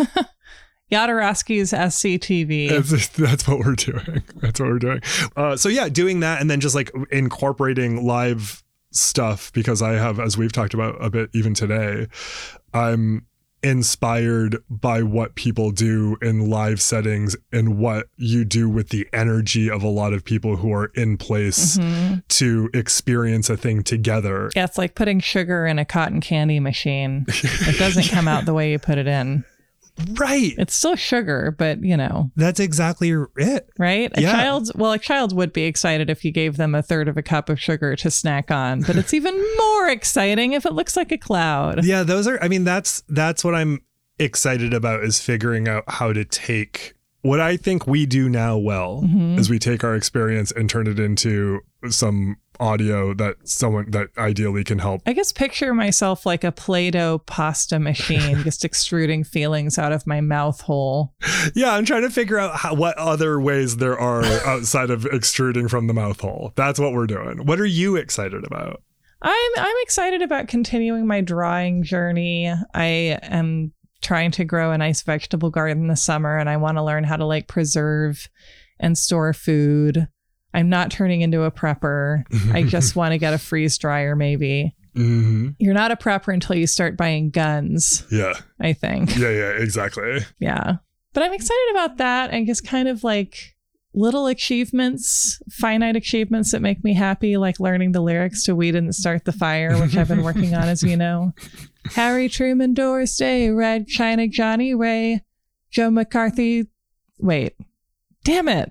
Jodorowsky's S C T V. That's, that's what we're doing. That's what we're doing. Uh, so yeah, doing that, and then just like incorporating live stuff, because I have, as we've talked about a bit even today, I'm inspired by what people do in live settings and what you do with the energy of a lot of people who are in place mm-hmm. to experience a thing together. Yeah, it's like putting sugar in a cotton candy machine. It doesn't come out the way you put it in. Right. It's still sugar, but you know. That's exactly it. Right? A yeah. child, well, a child would be excited if you gave them a third of a cup of sugar to snack on, but it's even more exciting if it looks like a cloud. Yeah, those are, I mean, that's that's what I'm excited about, is figuring out how to take what I think we do now well, mm-hmm. is we take our experience and turn it into some audio that someone that ideally can help. I guess picture myself like a Play-Doh pasta machine, just extruding feelings out of my mouth hole. Yeah, I'm trying to figure out how, what other ways there are outside of extruding from the mouth hole. That's what we're doing. What are you excited about? I'm I'm excited about continuing my drawing journey. I am trying to grow a nice vegetable garden this summer, and I want to learn how to like preserve and store food. I'm not turning into a prepper. I just want to get a freeze dryer, maybe. Mm-hmm. You're not a prepper until you start buying guns. Yeah. I think. Yeah, yeah, exactly. Yeah. But I'm excited about that, and just kind of like little achievements, finite achievements that make me happy, like learning the lyrics to We Didn't Start the Fire, which I've been working on, as you know. Harry Truman, Doris Day, Red China, Johnny Ray, Joe McCarthy. Wait. Damn it.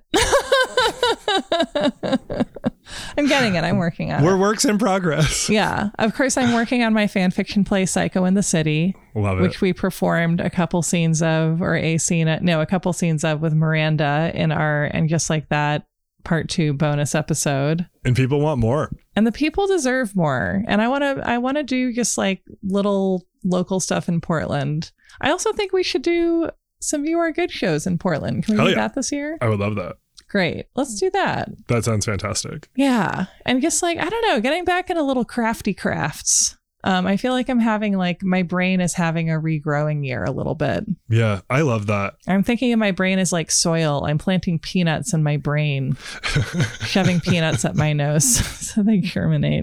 I'm getting it. I'm working on We're it. We're works in progress. Yeah. Of course, I'm working on my fan fiction play Psycho in the City. Love it. Which we performed a couple scenes of, or a scene, no, a couple scenes of with Miranda in our, and just like that, part two bonus episode. And people want more. And the people deserve more. And I want to, I want to do just like little local stuff in Portland. I also think we should do some You Are Good shows in Portland. Can we Hell do yeah. that this year? I would love that. Great. Let's do that. That sounds fantastic. Yeah. And just like, I don't know, getting back into little crafty crafts. Um, I feel like I'm having like, my brain is having a regrowing year a little bit. Yeah, I love that. I'm thinking of my brain as like soil. I'm planting peanuts in my brain, shoving peanuts up my nose so they germinate.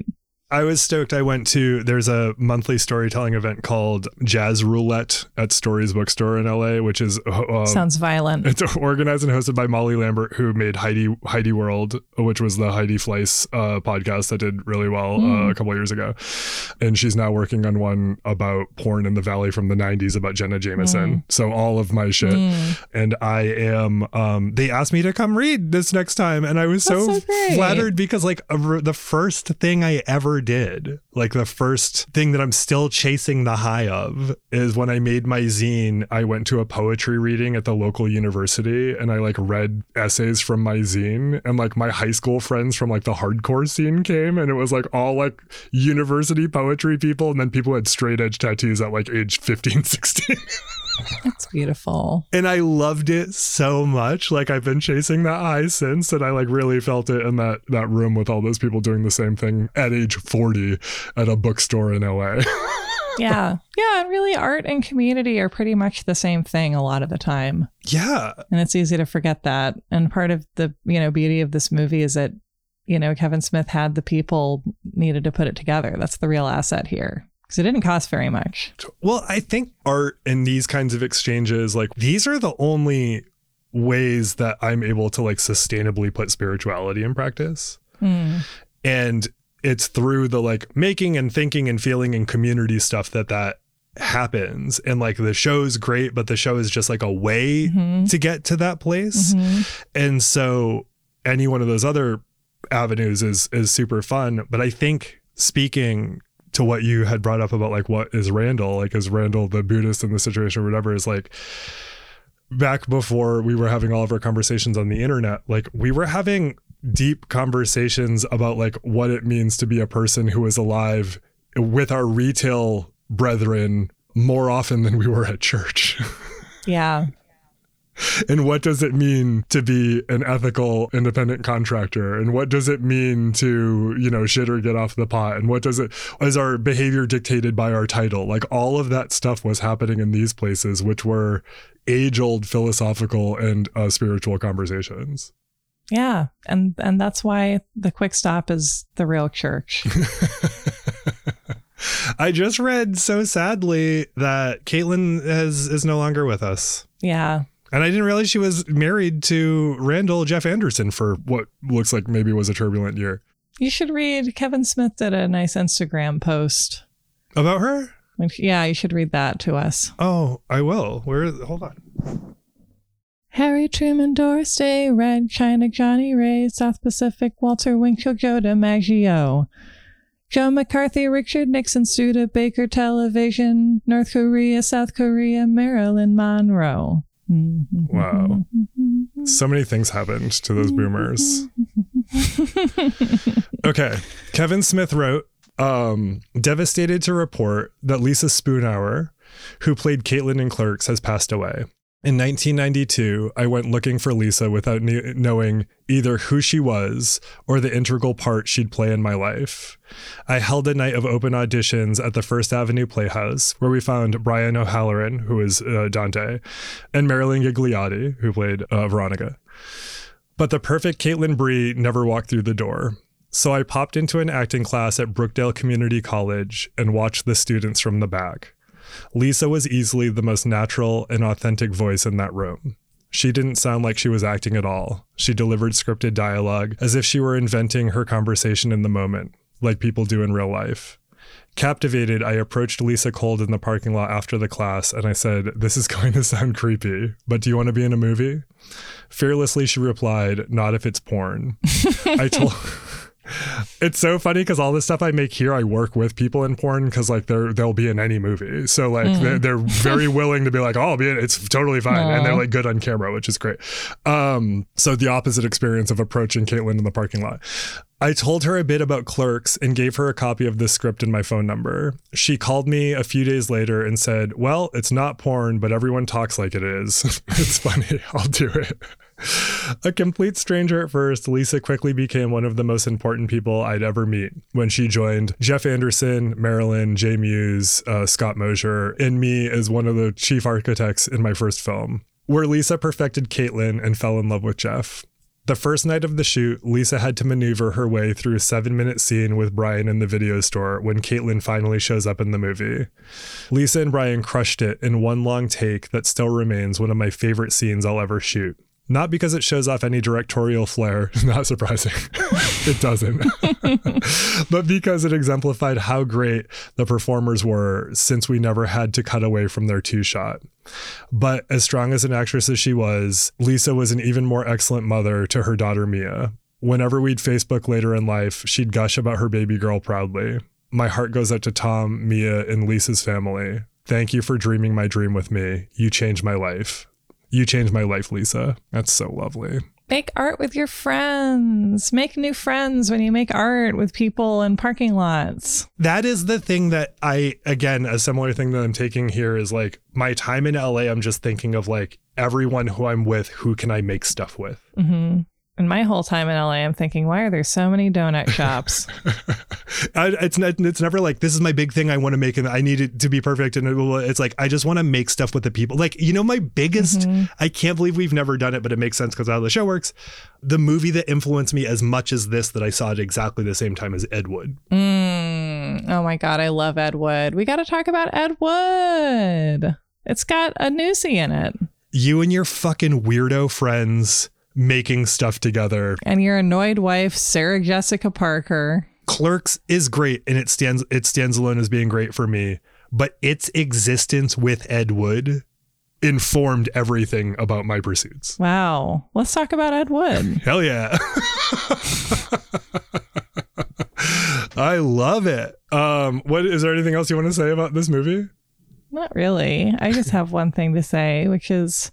I was stoked. I went to, there's a monthly storytelling event called Jazz Roulette at Stories Bookstore in L A, which is uh, sounds violent. It's organized and hosted by Molly Lambert, who made Heidi Heidi World, which was the Heidi Fleiss uh, podcast that did really well mm. uh, a couple of years ago. And she's now working on one about porn in the Valley from the nineties about Jenna Jameson. Mm. So all of my shit. Mm. And I am, um, they asked me to come read this next time. And I was so, so flattered because like a, the first thing I ever did, like the first thing that I'm still chasing the high of, is when I made my zine. I went to a poetry reading at the local university and I like read essays from my zine, and like my high school friends from like the hardcore scene came, and it was like all like university poetry people, and then people had straight edge tattoos at like age fifteen, sixteen. That's beautiful. And I loved it so much. Like I've been chasing that high since, and I like really felt it in that that room with all those people doing the same thing at age forty at a bookstore in L A. Yeah. Yeah. And really, art and community are pretty much the same thing a lot of the time. Yeah. And it's easy to forget that. And part of the, you know, beauty of this movie is that, you know, Kevin Smith had the people needed to put it together. That's the real asset here. Because it didn't cost very much. Well, I think art and these kinds of exchanges, like these are the only ways that I'm able to like sustainably put spirituality in practice. Mm. And it's through the like making and thinking and feeling and community stuff that that happens. And like the show's great, but the show is just like a way mm-hmm. to get to that place. Mm-hmm. And so any one of those other avenues is is super fun. But I think speaking to what you had brought up about like what is Randall, like is Randall the Buddhist in the situation or whatever, is like back before we were having all of our conversations on the internet, like we were having deep conversations about like what it means to be a person who is alive with our retail brethren more often than we were at church. Yeah. And what does it mean to be an ethical independent contractor? And what does it mean to, you know, shit or get off the pot? And what does it, is our behavior dictated by our title? Like all of that stuff was happening in these places, which were age-old philosophical and uh, spiritual conversations. Yeah. And and that's why the Quick Stop is the real church. I just read so sadly that Caitlin has is no longer with us. Yeah. And I didn't realize she was married to Randall Jeff Anderson for what looks like maybe was a turbulent year. You should read, Kevin Smith did a nice Instagram post. About her? Yeah, you should read that to us. Oh, I will. Where is, hold on. Harry Truman, Doris Day, Red China, Johnny Ray, South Pacific, Walter Winchell, Joe DiMaggio, Joe McCarthy, Richard Nixon, Studebaker Television, North Korea, South Korea, Marilyn Monroe. Wow. So many things happened to those boomers. Okay. Kevin Smith wrote, um, devastated to report that Lisa Spoonhour, who played Caitlin in Clerks, has passed away. In nineteen ninety-two, I went looking for Lisa without kn- knowing either who she was or the integral part she'd play in my life. I held a night of open auditions at the First Avenue Playhouse, where we found Brian O'Halloran, who is uh, Dante, and Marilyn Gigliotti, who played uh, Veronica. But the perfect Caitlin Bree never walked through the door. So I popped into an acting class at Brookdale Community College and watched the students from the back. Lisa was easily the most natural and authentic voice in that room. She didn't sound like she was acting at all. She delivered scripted dialogue as if she were inventing her conversation in the moment, like people do in real life. Captivated, I approached Lisa cold in the parking lot after the class, and I said, "This is going to sound creepy, but do you want to be in a movie?" Fearlessly, she replied, "Not if it's porn." I told... It's so funny because all the stuff I make here, I work with people in porn because like they're they'll be in any movie. So like mm. they're, they're very willing to be like, oh, I'll be in it. It's totally fine. Aww. And they're like good on camera, which is great. Um, so the opposite experience of approaching Caitlin in the parking lot. I told her a bit about Clerks and gave her a copy of the script and my phone number. She called me a few days later and said, "Well, it's not porn, but everyone talks like it is." It's funny. I'll do it. A complete stranger at first, Lisa quickly became one of the most important people I'd ever meet when she joined Jeff Anderson, Marilyn, Jay Muse, uh, Scott Mosier, and me as one of the chief architects in my first film, where Lisa perfected Caitlin and fell in love with Jeff. The first night of the shoot, Lisa had to maneuver her way through a seven-minute scene with Brian in the video store when Caitlin finally shows up in the movie. Lisa and Brian crushed it in one long take that still remains one of my favorite scenes I'll ever shoot. Not because it shows off any directorial flair, not surprising, it doesn't, but because it exemplified how great the performers were since we never had to cut away from their two-shot. But as strong as an actress as she was, Lisa was an even more excellent mother to her daughter Mia. Whenever we'd Facebook later in life, she'd gush about her baby girl proudly. My heart goes out to Tom, Mia, and Lisa's family. Thank you for dreaming my dream with me. You changed my life. You changed my life, Lisa. That's so lovely. Make art with your friends. Make new friends when you make art with people in parking lots. That is the thing that I, again, a similar thing that I'm taking here is like my time in L A, I'm just thinking of like everyone who I'm with, who can I make stuff with? Mm-hmm. And my whole time in L A, I'm thinking, why are there so many donut shops? I, it's not, it's never like, this is my big thing I want to make and I need it to be perfect. And it, it's like, I just want to make stuff with the people. Like, you know, my biggest, mm-hmm. I can't believe we've never done it, but it makes sense because how the show works. The movie that influenced me as much as this, that I saw at exactly the same time as Ed Wood. Mm. Oh my God, I love Ed Wood. We got to talk about Ed Wood. It's got a newsie in it. You and your fucking weirdo friends making stuff together. And your annoyed wife, Sarah Jessica Parker. Clerks is great, and it stands it stands alone as being great for me. But its existence with Ed Wood informed everything about my pursuits. Wow. Let's talk about Ed Wood. Hell yeah. I love it. Um, what is there anything else you want to say about this movie? Not really. I just have one thing to say, which is,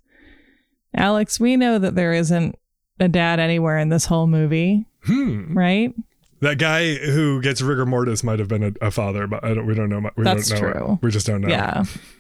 Alex, we know that there isn't a dad anywhere in this whole movie, hmm. right? That guy who gets rigor mortis might have been a, a father, but I don't. We don't know. We That's don't know true. It. We just don't know. Yeah.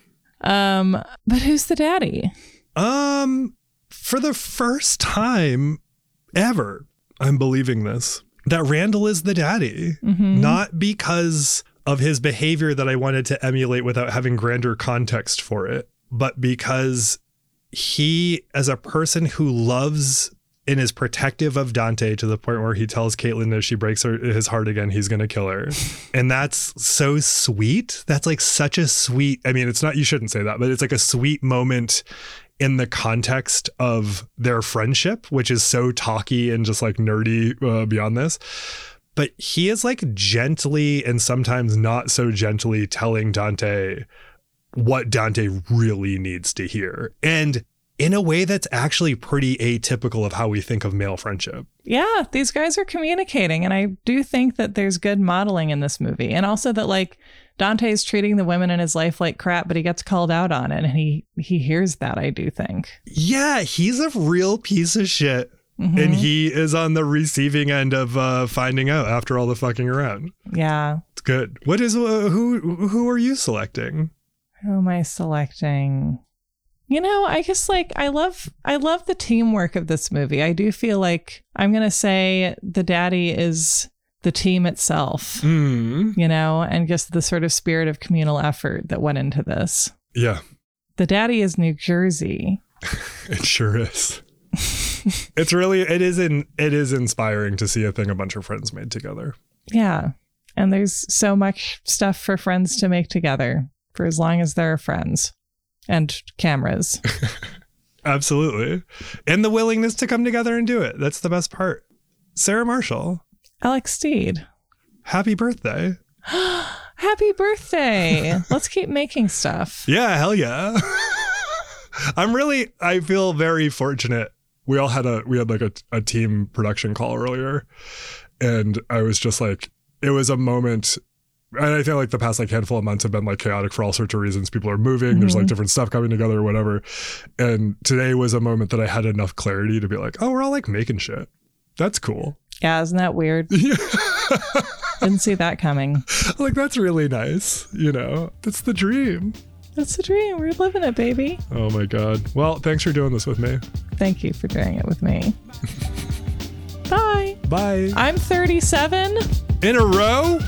Um. But who's the daddy? Um. For the first time ever, I'm believing this, that Randall is the daddy, mm-hmm. not because of his behavior that I wanted to emulate without having grander context for it, but because he, as a person who loves and is protective of Dante to the point where he tells Caitlin if she breaks her, his heart again, he's going to kill her. And that's so sweet. That's like such a sweet, I mean, it's not, you shouldn't say that, but it's like a sweet moment in the context of their friendship, which is so talky and just like nerdy uh, beyond this. But he is like gently and sometimes not so gently telling Dante what Dante really needs to hear. And in a way that's actually pretty atypical of how we think of male friendship. Yeah, these guys are communicating. And I do think that there's good modeling in this movie. And also that like Dante's treating the women in his life like crap, but he gets called out on it. And he, he hears that, I do think. Yeah, he's a real piece of shit. Mm-hmm. And he is on the receiving end of uh, finding out after all the fucking around. Yeah. It's good. What is, uh, who, who are you selecting? Who am I selecting? You know, I guess like I love I love the teamwork of this movie. I do feel like I'm going to say the daddy is the team itself, mm. you know, and just the sort of spirit of communal effort that went into this. Yeah. The daddy is New Jersey. It sure is. It's really it is in it is inspiring to see a thing a bunch of friends made together. Yeah. And there's so much stuff for friends to make together for as long as there are friends. And cameras. Absolutely. And the willingness to come together and do it. That's the best part. Sarah Marshall. Alex Steed. Happy birthday. Happy birthday. Let's keep making stuff. Yeah, hell yeah. I'm really, I feel very fortunate. We all had a, we had like a, a team production call earlier. And I was just like, it was a moment. And I feel like the past like handful of months have been like chaotic for all sorts of reasons. People are moving. Mm-hmm. There's like different stuff coming together or whatever. And today was a moment that I had enough clarity to be like, oh, we're all like making shit. That's cool. Yeah, isn't that weird? Yeah. Didn't see that coming. Like, that's really nice. You know, that's the dream. That's the dream. We're living it, baby. Oh my God. Well, thanks for doing this with me. Thank you for doing it with me. Bye. Bye. I'm thirty-seven. In a row?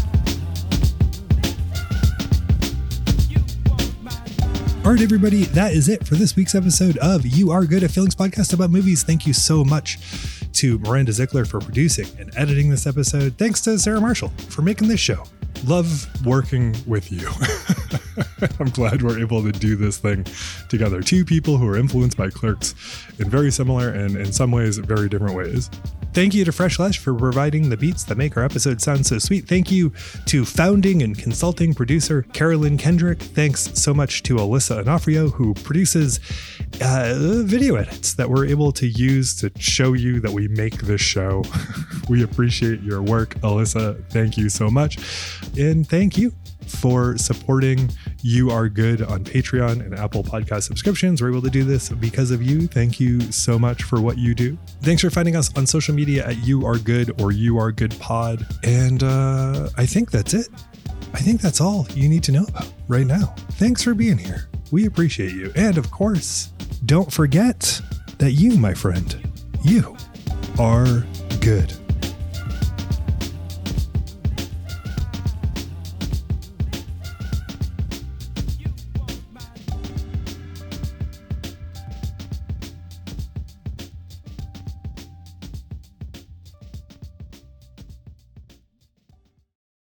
All right, everybody, that is it for this week's episode of You Are Good at Feelings podcast about movies. Thank you so much to Miranda Zickler for producing and editing this episode. Thanks to Sarah Marshall for making this show. Love working with you. I'm glad we're able to do this thing together. Two people who are influenced by Clerks in very similar and in some ways very different ways. Thank you to Fresh Lesh for providing the beats that make our episodes sound so sweet. Thank you to founding and consulting producer Carolyn Kendrick. Thanks so much to Alyssa Onofrio, who produces uh, video edits that we're able to use to show you that we make this show. We appreciate your work, Alyssa. Thank you so much. And thank you for supporting You Are Good on Patreon and Apple Podcast subscriptions. We're able to do this because of you. Thank you so much for what you do. Thanks for finding us on social media at You Are Good or You Are Good Pod. And uh, I think that's it. I think that's all you need to know about right now. Thanks for being here. We appreciate you. And of course, don't forget that you, my friend, you are good.